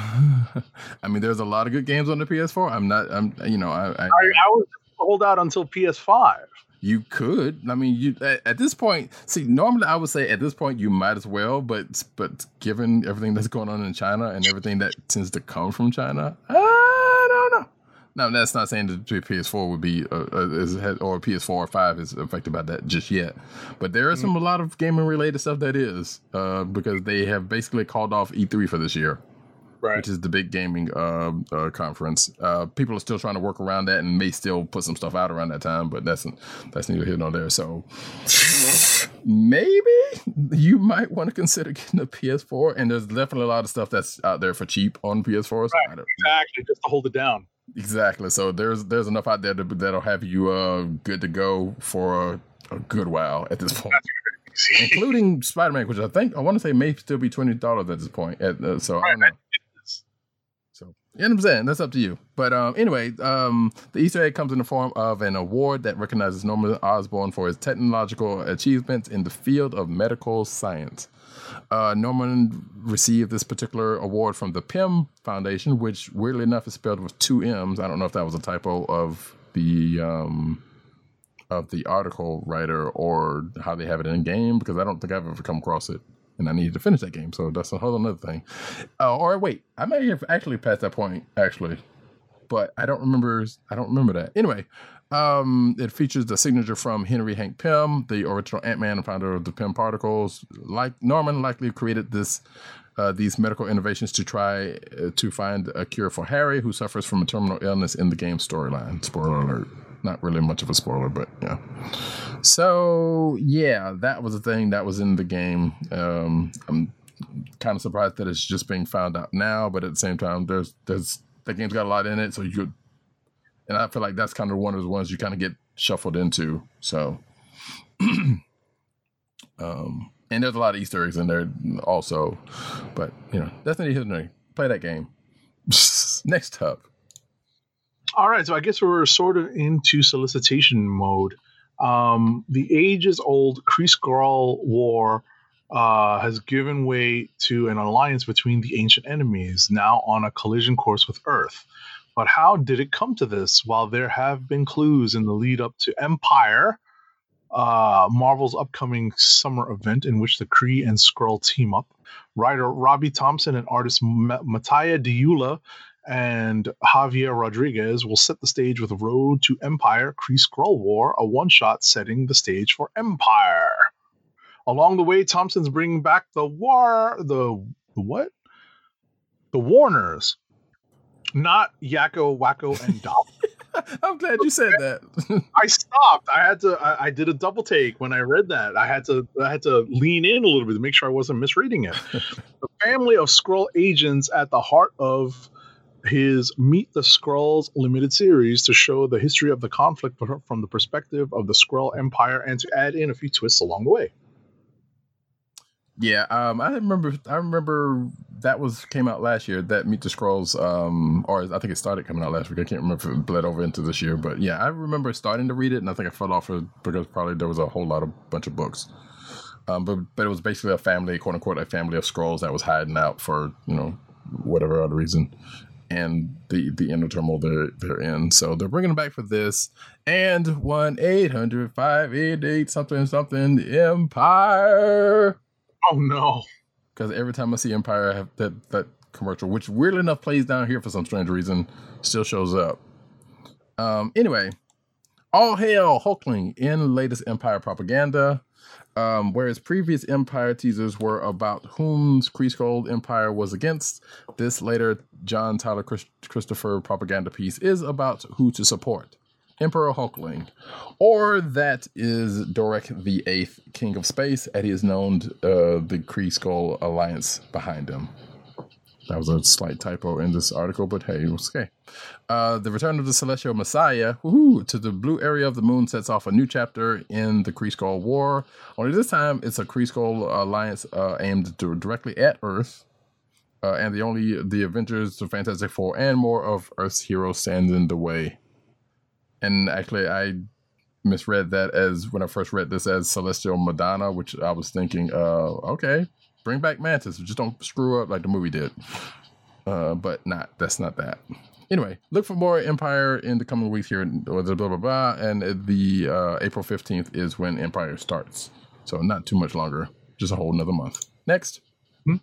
I mean, there's a lot of good games on the P S four. I'm not, I'm, you know, I, I, I, I would hold out until P S five. You could. I mean, you at, at this point. See, normally I would say at this point you might as well, but but given everything that's going on in China and everything that tends to come from China, I don't know. Now that's not saying that the P S four would be uh, uh, is, or P S four or five is affected by that just yet, but there is some a lot of gaming related stuff that is uh, because they have basically called off E three for this year. Right. Which is the big gaming uh, uh, conference. Uh, people are still trying to work around that and may still put some stuff out around that time, but that's that's neither here nor there. So maybe you might want to consider getting a P S four, and there's definitely a lot of stuff that's out there for cheap on P S fours. Right, exactly, just to hold it down. Exactly. So there's there's enough out there to, that'll have you uh, good to go for a, a good while at this point. Including Spider-Man, which I think I want to say may still be twenty dollars at this point. At, uh, so right, I don't know. So you know what I'm saying? That's up to you. But um, anyway, um, the Easter egg comes in the form of an award that recognizes Norman Osborn for his technological achievements in the field of medical science. Uh, Norman received this particular award from the P I M Foundation, which weirdly enough is spelled with two M's. I don't know if that was a typo of the um, of the article writer or how they have it in game, because I don't think I've ever come across it. And I needed to finish that game, so that's a whole other thing. Uh, or wait, I may have actually passed that point, actually, but I don't remember. I don't remember that. Anyway, um, it features the signature from Henry Hank Pym, the original Ant-Man and founder of the Pym Particles. Like Norman likely created this, uh, these medical innovations to try uh, to find a cure for Harry, who suffers from a terminal illness in the game storyline. Spoiler alert. Not really much of a spoiler, but yeah. So yeah, that was a thing that was in the game. Um, I'm kind of surprised that it's just being found out now, but at the same time, there's there's the game's got a lot in it, so you could, and I feel like that's kind of one of the ones you kind of get shuffled into. So, um, and there's a lot of Easter eggs in there also, but you know, that's not hidden. Play that game. Next up. All right, so I guess we're sort of into solicitation mode. Um, the ages-old Kree-Skrull War uh, has given way to an alliance between the ancient enemies, now on a collision course with Earth. But how did it come to this? While there have been clues in the lead-up to Empire, uh, Marvel's upcoming summer event in which the Kree and Skrull team up, writer Robbie Thompson and artist M- Mattia Diula and Javier Rodriguez will set the stage with Road to Empire, Kree-Skrull War, a one-shot setting the stage for Empire. Along the way, Thompson's bringing back the war, the, the what? The Warners. Not Yakko, Wacko, and Doc. I'm glad you said that. I stopped. I had to. I, I did a double take when I read that. I had to. I had to lean in a little bit to make sure I wasn't misreading it. The family of Skrull agents at the heart of his Meet the Skrulls limited series to show the history of the conflict from the perspective of the Skrull Empire and to add in a few twists along the way. Yeah, um, I remember. I remember that was came out last year. That Meet the Skrulls, um, or I think it started coming out last week. I can't remember if it bled over into this year, but yeah, I remember starting to read it, and I think I fell off it because probably there was a whole lot of bunch of books. Um, but but it was basically a family, quote unquote, a family of Skrulls that was hiding out for you know whatever other reason, and the the inner turmoil they're they're in. So they're bringing it back for this, and one eight hundred five eight eight something something Empire. Oh no! Because every time I see Empire, I have that that commercial, which weirdly enough plays down here for some strange reason, still shows up. Um. Anyway, all hail Hulkling in latest Empire propaganda. Um, whereas previous Empire teasers were about whom Kree-Skrull Empire was against, this later John Tyler Christ- Christopher propaganda piece is about who to support. Emperor Hulkling, or that is Dorek the Eighth, King of Space, and he is known uh, the Kree-Skrull Alliance behind him. That was a slight typo in this article, but hey, it was okay. Uh, the return of the Celestial Messiah woohoo, to the blue area of the moon sets off a new chapter in the Kree-Skrull War. Only this time, it's a Kree-Skrull Alliance uh, aimed to, directly at Earth. Uh, and the only the Avengers, the Fantastic Four, and more of Earth's heroes stand in the way. And actually, I misread that as when I first read this as Celestial Madonna, which I was thinking, uh, okay, bring back Mantis. Just don't screw up like the movie did. Uh, but not, that's not that. Anyway, look for more Empire in the coming weeks here, or the blah, blah, blah. And the uh, April fifteenth is when Empire starts. So not too much longer, just a whole nother month. Next. Hmm?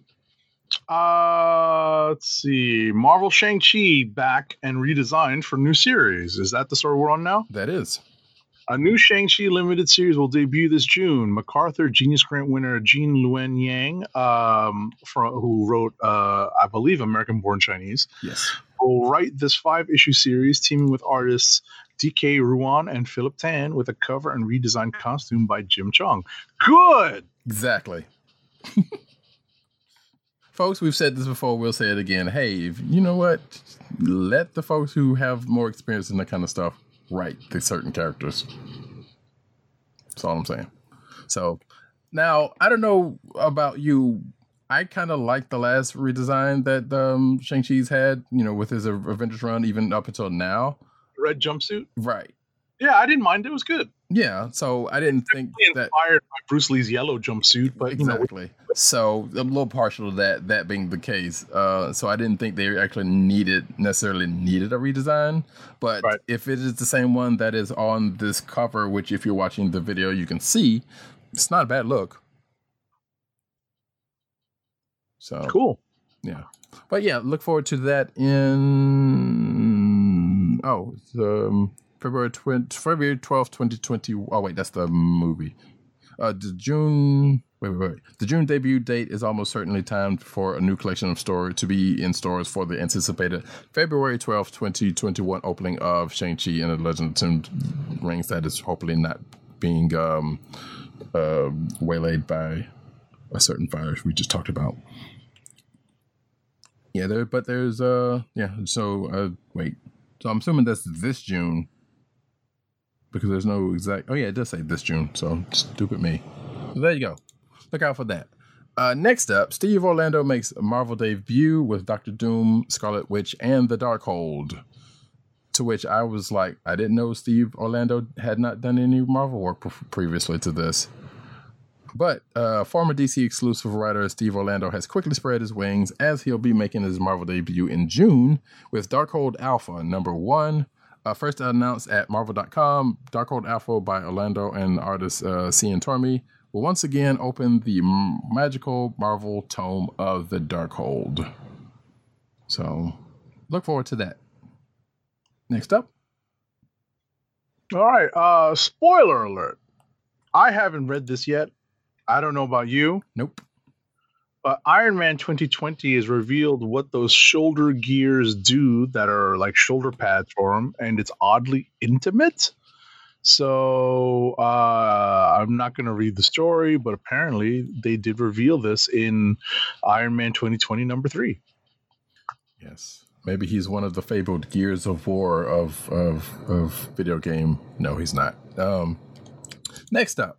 Uh, let's see. Marvel Shang-Chi back and redesigned for new series. Is that the story we're on now? That is. A new Shang-Chi limited series will debut this June. MacArthur Genius Grant winner Jean Luen Yang, um, from, who wrote, uh, I believe, American Born Chinese, yes, will write this five-issue series, teaming with artists D K Ruan and Philip Tan, with a cover and redesigned costume by Jim Chung. Good! Exactly. Folks, we've said this before, we'll say it again. Hey, if, you know what? Let the folks who have more experience in that kind of stuff write the certain characters. That's all I'm saying. So, now, I don't know about you. I kind of like the last redesign that um, Shang-Chi's had, you know, with his Avengers run, even up until now. Red jumpsuit? Right. Yeah, I didn't mind. It was good. Yeah, so I didn't think that inspired by Bruce Lee's yellow jumpsuit, but exactly. You know, so I'm a little partial to that. That being the case, uh, so I didn't think they actually needed necessarily needed a redesign. But right. If it is the same one that is on this cover, which if you're watching the video you can see, it's not a bad look. So cool. Yeah, but yeah, look forward to that in oh. It's, um, February twentieth, February twelfth, twenty twenty. Oh wait, that's the movie. Uh, the June wait, wait, wait. The June debut date is almost certainly timed for a new collection of story to be in stores for the anticipated February twelfth, twenty twenty-one opening of Shang-Chi and the Legend of Ten Rings. That is hopefully not being um, uh, waylaid by a certain virus we just talked about. Yeah, there, but there's uh, yeah. So uh, wait, so I'm assuming that's this June because there's no exact. Oh yeah, it does say this June. So stupid me. So there you go. Look out for that. Uh, next up, Steve Orlando makes a Marvel debut with Doctor Doom, Scarlet Witch, and the Darkhold. To which I was like, I didn't know Steve Orlando had not done any Marvel work pre- previously to this. But uh, former D C exclusive writer Steve Orlando has quickly spread his wings as he'll be making his Marvel debut in June with Darkhold Alpha number one. Uh, first announced at Marvel dot com, Darkhold Alpha by Orlando and artist uh, Cian Tormey will once again open the m- magical Marvel tome of the Darkhold. So, look forward to that. Next up. All right. Uh, spoiler alert. I haven't read this yet. I don't know about you. Nope. But Iron Man twenty twenty has revealed what those shoulder gears do that are like shoulder pads for him, and it's oddly intimate. So uh, I'm not going to read the story, but apparently they did reveal this in Iron Man twenty twenty number three. Yes. Maybe he's one of the fabled Gears of War of of, of video game. No, he's not. Um, next up.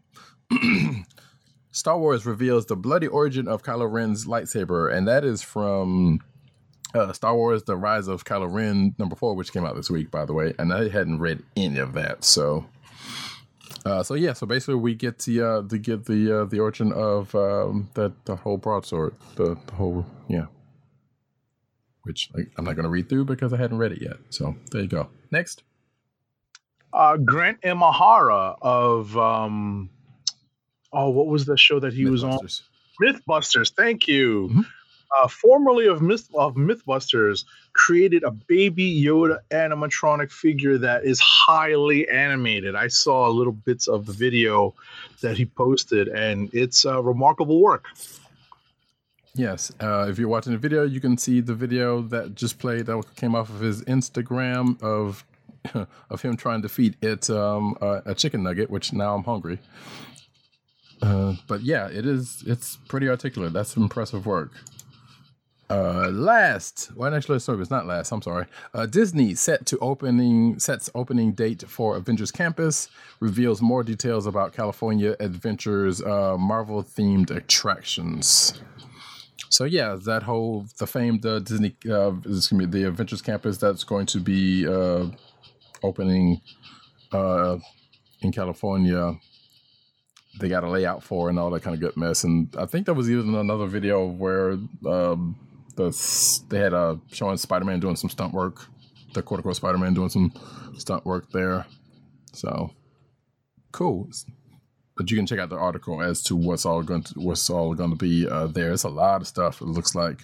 Star Wars reveals the bloody origin of Kylo Ren's lightsaber, and that is from uh, Star Wars: The Rise of Kylo Ren number four, which came out this week, by the way. And I hadn't read any of that, so uh, so yeah. So basically, we get the uh, to get the uh, the origin of um, the the whole broadsword, the, the whole yeah. Which like, I'm not going to read through because I hadn't read it yet. So there you go. Next, uh, Grant Imahara of. Um... Oh, what was the show that he was on? Mythbusters. Thank you. Mm-hmm. Uh, formerly of Myth of Mythbusters, created a Baby Yoda animatronic figure that is highly animated. I saw little bits of the video that he posted, and it's uh, remarkable work. Yes. Uh, if you're watching the video, you can see the video that just played that came off of his Instagram of of him trying to feed it um, uh, a chicken nugget, which now I'm hungry. Uh, but yeah, it is. It's pretty articulate. That's impressive work. Uh, last, well, actually, sorry, it's not last. I'm sorry. Uh, Disney set to opening sets opening date for Avengers Campus reveals more details about California Adventures uh, Marvel themed attractions. So yeah, that whole the famed uh, Disney uh, is gonna be the Adventures Campus that's going to be uh, opening uh, in California. They got a layout for and all that kind of good mess. And I think there was even another video where um, the they had uh, showing Spider-Man doing some stunt work, the quote unquote Spider-Man doing some stunt work there. So cool. But you can check out the article as to what's all going to what's all going to be uh, there. It's a lot of stuff. It looks like.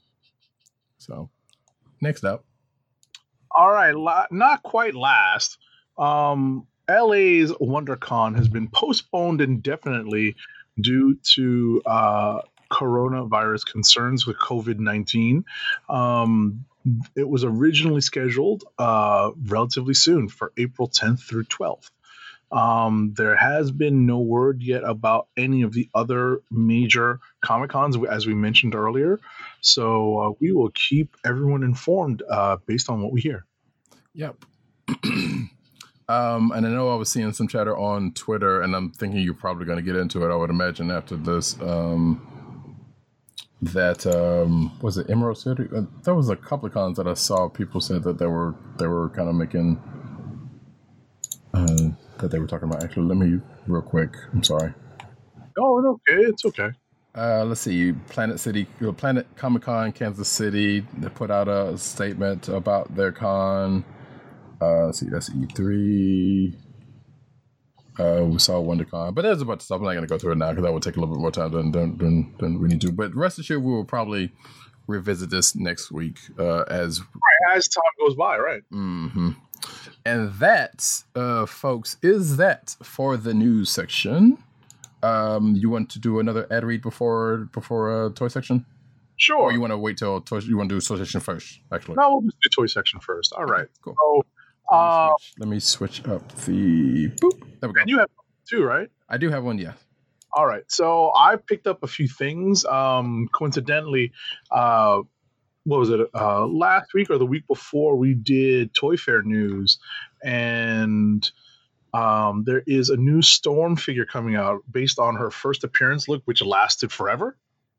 So next up. All right, la- not quite last. Um, L A's WonderCon has been postponed indefinitely due to uh, coronavirus concerns with COVID nineteen. Um, it was originally scheduled uh, relatively soon for April tenth through twelfth. Um, there has been no word yet about any of the other major Comic-Cons, as we mentioned earlier. So uh, we will keep everyone informed uh, based on what we hear. Yep. Um, and I know I was seeing some chatter on Twitter, and I'm thinking you're probably going to get into it. I would imagine after this, um, that um, was it Emerald City? Uh, there was a couple of cons that I saw. People said that they were they were kind of making uh, that they were talking about. Actually, let me real quick. I'm sorry. Oh, okay, it's okay. Uh, let's see. Planet City, Planet Comic Con, Kansas City. They put out a statement about their con. Uh, let's see, that's E three. Uh, we saw WonderCon, but there's a bunch of stuff. I'm not going to go through it now because that would take a little bit more time than, than, than, than we need to. But rest assured, we will probably revisit this next week uh, as right, as time goes by, right? Mm-hmm. And that, uh, folks, is that for the news section. Um, you want to do another ad read before before uh, toy section? Sure. Or you want to wait till toy, you want to do toy section first? Actually, no, we'll just do toy section first. All right, cool. So, Let me, uh, switch, let me switch up the boop. There we go. and you have too, right? I do have one, yeah. All right. So I picked up a few things. Um, coincidentally, uh, what was it? Uh, last week or the week before, we did Toy Fair news, and um, there is a new Storm figure coming out based on her first appearance look, which lasted forever.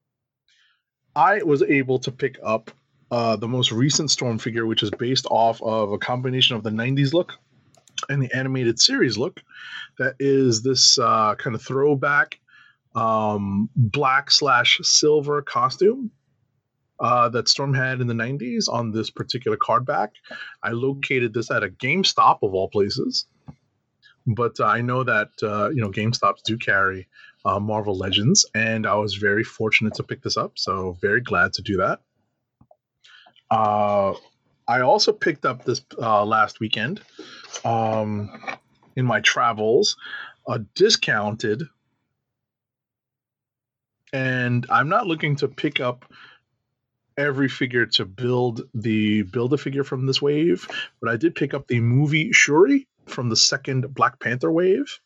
I was able to pick up uh, the most recent Storm figure, which is based off of a combination of the nineties look and the animated series look. That is this uh, kind of throwback um, black slash silver costume uh, that Storm had in the nineties on this particular card back. I located this at a GameStop of all places, but uh, I know that uh, you know GameStops do carry uh, Marvel Legends, and I was very fortunate to pick this up. So very glad to do that. Uh, I also picked up this uh, last weekend um, in my travels, a discounted, and I'm not looking to pick up every figure to build the build a figure from this wave, but I did pick up the movie Shuri from the second Black Panther wave.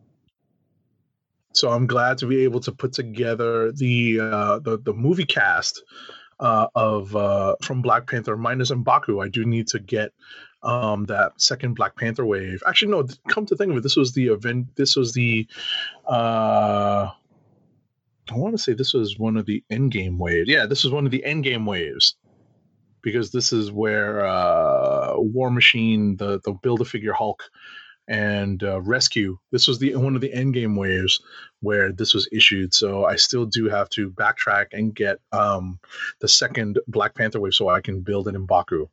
So I'm glad to be able to put together the uh, the, the movie cast uh, of uh, from Black Panther minus M'Baku. I do need to get um, that second Black Panther wave. Actually, no. Come to think of it, this was the event. This was the. Uh, I want to say this was one of the Endgame waves. Yeah, this was one of the Endgame waves, because this is where uh, War Machine, the the Build-A-Figure Hulk, and uh, Rescue. This was the one of the Endgame waves where this was issued. So I still do have to backtrack and get um, the second Black Panther wave so I can build an M'Baku.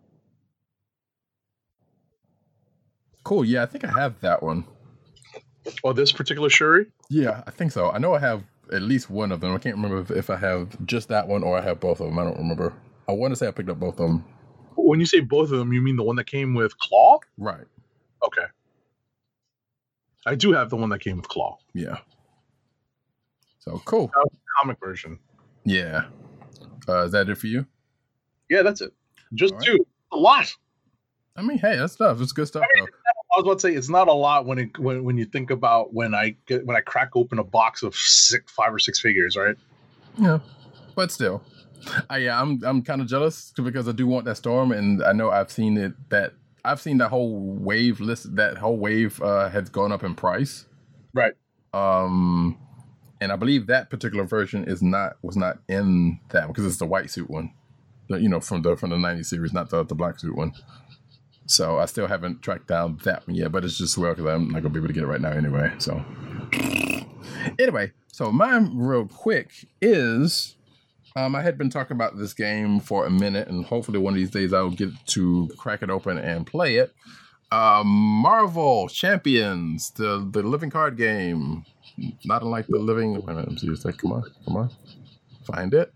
Cool. Yeah, I think I have that one. Oh, this particular Shuri? Yeah, I think so. I know I have at least one of them. I can't remember if, if I have just that one or I have both of them. I don't remember. I want to say I picked up both of them. When you say both of them, you mean the one that came with Claw? Right. Okay. I do have the one that came with Claw. Yeah. So cool. That was the comic version. Yeah. Uh, is that it for you? Yeah, that's it. Just All right. two. A lot. I mean, hey, that's stuff. It's good stuff. I, mean, I was about to say it's not a lot when it when, when you think about when I get when I crack open a box of six, five or six figures, right? Yeah, but still, I yeah, I'm I'm kind of jealous because I do want that Storm, and I know I've seen it that I've seen that whole wave list. That whole wave uh, has gone up in price, right? Um, and I believe that particular version is not was not in that because it's the white suit one, you know, from the from the nineties series, not the the black suit one. So I still haven't tracked down that one yet, but it's just well because I'm not gonna be able to get it right now anyway. So anyway, so mine real quick is um, I had been talking about this game for a minute, and hopefully one of these days I'll get to crack it open and play it. Um, Marvel Champions, the the living card game, not unlike the living. Wait a minute, let me see this thing. Come on, come on, find it,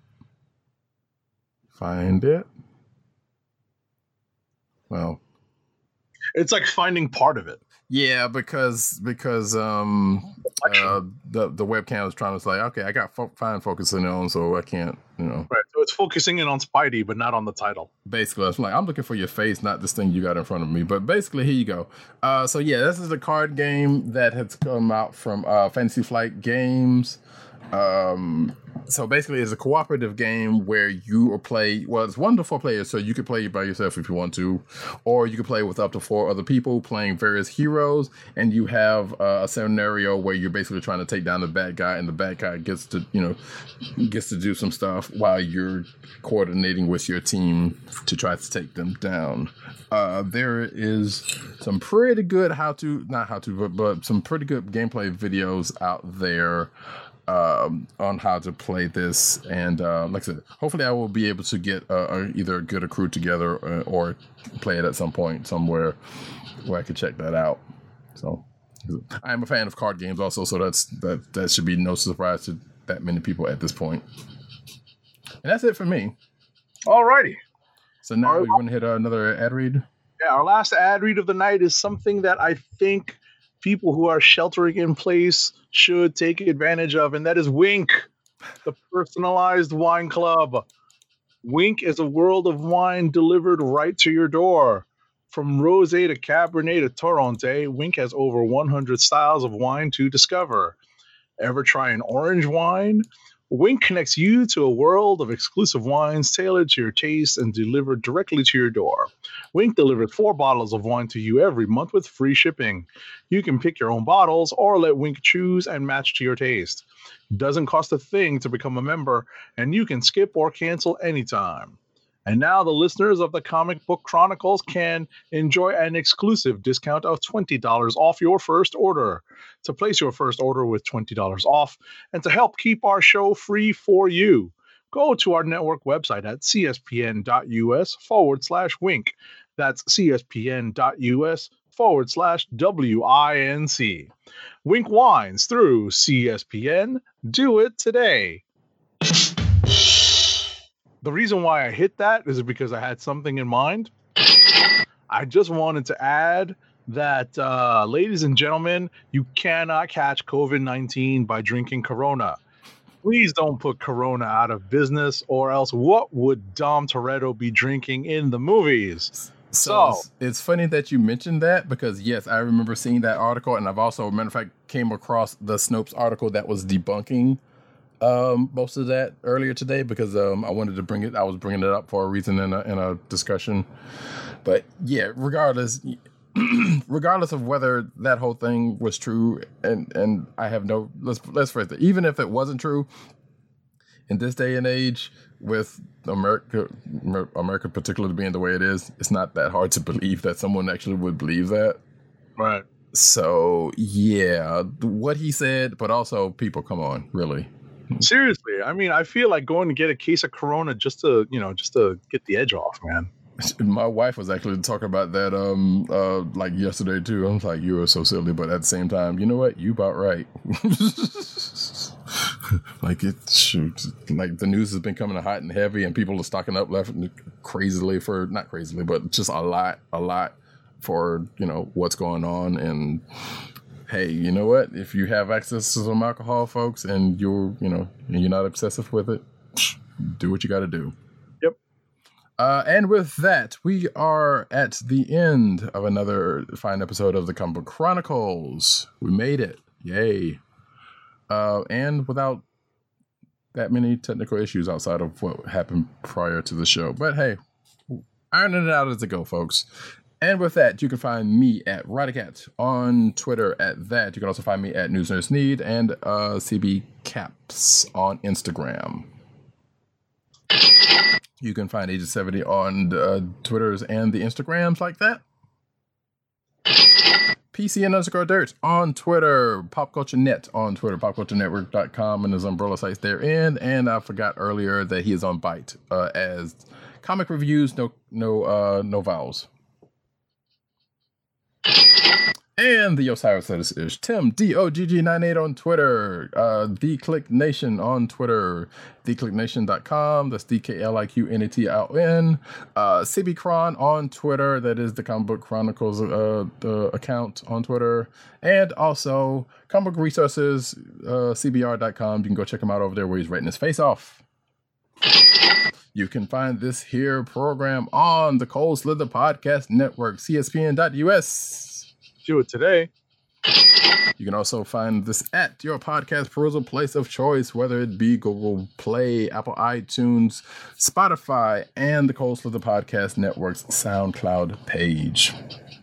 find it. Well. It's like finding part of it. Yeah, because because um uh, the the webcam is trying to say, okay, I got fo- fine focusing on, so I can't, you know. Right. So it's focusing in on Spidey, but not on the title. Basically, it's like I'm looking for your face, not this thing you got in front of me. But basically, here you go. Uh, so yeah, this is a card game that has come out from uh, Fantasy Flight Games. Um, so basically, it's a cooperative game where you play. Well, it's one to four players, so you can play by yourself if you want to, or you can play with up to four other people playing various heroes. And you have uh, a scenario where you're basically trying to take down the bad guy, and the bad guy gets to, you know, gets to do some stuff while you're coordinating with your team to try to take them down. Uh, there is some pretty good how to, not how to, but, but some pretty good gameplay videos out there. Um, on how to play this, and uh, like I said, hopefully I will be able to get uh, uh, either get a crew together or, or play it at some point somewhere where I could check that out. So I am a fan of card games also, so that's that that should be no surprise to that many people at this point. And that's it for me. Alrighty. So now right. we want to hit another ad read. Yeah, our last ad read of the night is something that I think people who are sheltering in place should take advantage of, and that is Wink, the personalized wine club. Wink is a world of wine delivered right to your door. From Rosé to Cabernet to Torronté, Wink has over one hundred styles of wine to discover. Ever try an orange wine? Wink connects you to a world of exclusive wines tailored to your taste and delivered directly to your door. Wink delivers four bottles of wine to you every month with free shipping. You can pick your own bottles or let Wink choose and match to your taste. Doesn't cost a thing to become a member, and you can skip or cancel anytime. And now the listeners of the Comic Book Chronicles can enjoy an exclusive discount of twenty dollars off your first order. To place your first order with twenty dollars off and to help keep our show free for you, go to our network website at cspn.us forward slash wink. That's cspn.us forward slash W-I-N-C. Wink Wines through C S P N. Do it today. The reason why I hit that is because I had something in mind. I just wanted to add that, uh, ladies and gentlemen, you cannot catch covid nineteen by drinking Corona. Please don't put Corona out of business, or else what would Dom Toretto be drinking in the movies? So, So it's, it's funny that you mentioned that, because yes, I remember seeing that article, and I've also, matter of fact, came across the Snopes article that was debunking um, most of that earlier today, because um, I wanted to bring it. I was bringing it up for a reason in a, in a discussion. But yeah, regardless, regardless of whether that whole thing was true, and and I have no let's let's phrase it. Even if it wasn't true, in this day and age, with America, America particularly being the way it is, it's not that hard to believe that someone actually would believe that. right. So yeah, what he said, but also people, come on, really. Seriously, I mean, I feel like going to get a case of Corona just to, you know, just to get the edge off, man. My wife was actually talking about that um uh like yesterday too. I was like, you are so silly, but at the same time, you know what? You about right. Like it shoot, like the news has been coming hot and heavy, and people are stocking up left crazily for not crazily, but just a lot, a lot for, you know, what's going on. And hey, you know what? If you have access to some alcohol, folks, and you're, you know, and you're not obsessive with it, do what you got to do. Yep. Uh, and with that, we are at the end of another fine episode of the Comic Book Chronicles. We made it. Yay. Uh, and without that many technical issues outside of what happened prior to the show. But hey, ironing it out as it go, folks. And with that, you can find me at Radicat on Twitter at that. You can also find me at News Nurse Need and uh, C B Caps on Instagram. You can find Agent seventy on uh, Twitters and the Instagrams like that. P C N underscore dirt on Twitter. Pop Culture Net on Twitter. pop culture network dot com and his umbrella sites therein. And I forgot earlier that he is on Byte uh, as comic reviews, no no uh, no vowels. And the Osiris Status is Tim, D O G G ninety-eight on Twitter. Uh, The Click Nation on Twitter. the click nation dot com. That's D K L I Q N A T L N. Uh, C B Cron on Twitter. That is the Comic Book Chronicles uh, the account on Twitter. And also, Comic Book Resources, uh, C B R dot com. You can go check him out over there where he's writing his face off. You can find this here program on the Cold Slither Podcast Network, C S P N dot U S. Do it today. You can also find this at your podcast perusal place of choice, whether it be Google Play, Apple iTunes, Spotify, and the Cold Slither Podcast Network's SoundCloud page.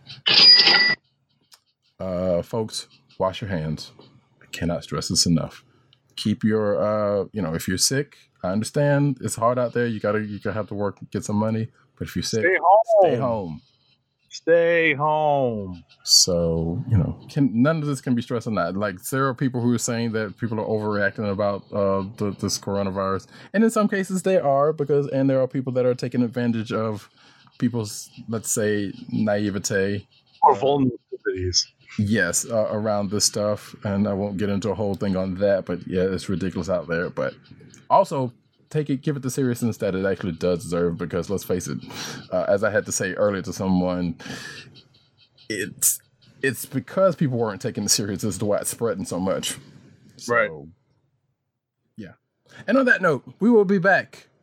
Uh, folks, wash your hands. I cannot stress this enough. Keep your, uh, you know, if you're sick, I understand it's hard out there. You gotta, you gotta have to work, get some money. But if you're sick, Stay home. Stay home. Stay home. So, you know, can, none of this can be stressed on that. Like, there are people who are saying that people are overreacting about uh, the, this coronavirus. And in some cases they are, because, and there are people that are taking advantage of people's, let's say, naivete. Or vulnerabilities. Yes, uh, around this stuff. And I won't get into a whole thing on that, but yeah, it's ridiculous out there. But also, take it, give it the seriousness that it actually does deserve, because let's face it, uh, as I had to say earlier to someone, it's it's because people weren't taking it serious as to why it's spreading so much. So, Right. yeah. And on that note, we will be back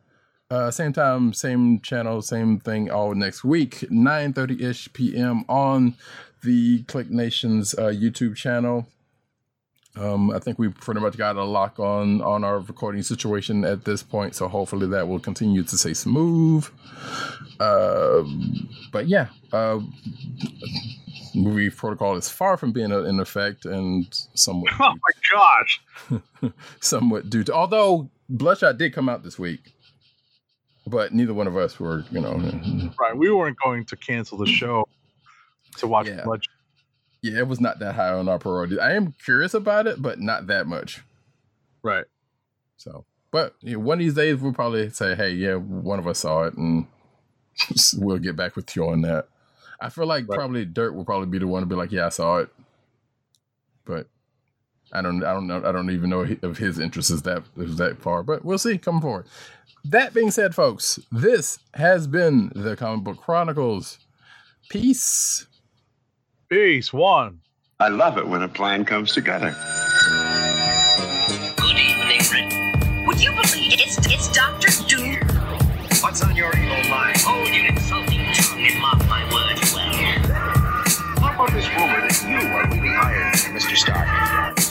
Uh, same time, same channel, same thing all next week, nine thirty-ish p.m. on the Click Nations uh, YouTube channel. Um, I think we pretty much got a lock on, on our recording situation at this point, so hopefully that will continue to stay smooth. Uh, but yeah, uh, movie protocol is far from being in effect and somewhat... Oh my gosh! somewhat due to... Although Bloodshot did come out this week. But neither one of us were, you know. Right, we weren't going to cancel the show to watch Yeah. Bloodshot. Yeah, it was not that high on our priority. I am curious about it, but not that much. Right. So, but you know, one of these days we'll probably say, hey, yeah, one of us saw it, and we'll get back with you on that. I feel like Right. probably Dirt will probably be the one to be like, yeah, I saw it. But I don't, I don't know, I don't even know if his interest is that is that far. But we'll see. Coming forward. That being said, folks, this has been the Comic Book Chronicles. Peace. Peace, one. I love it when a plan comes together. Good evening, Rick. Would you believe it's it's Doctor Doom? What's on your evil mind? Hold your insulting tongue and mark my words well. How about this rumor that you are really hired, Mister Stark?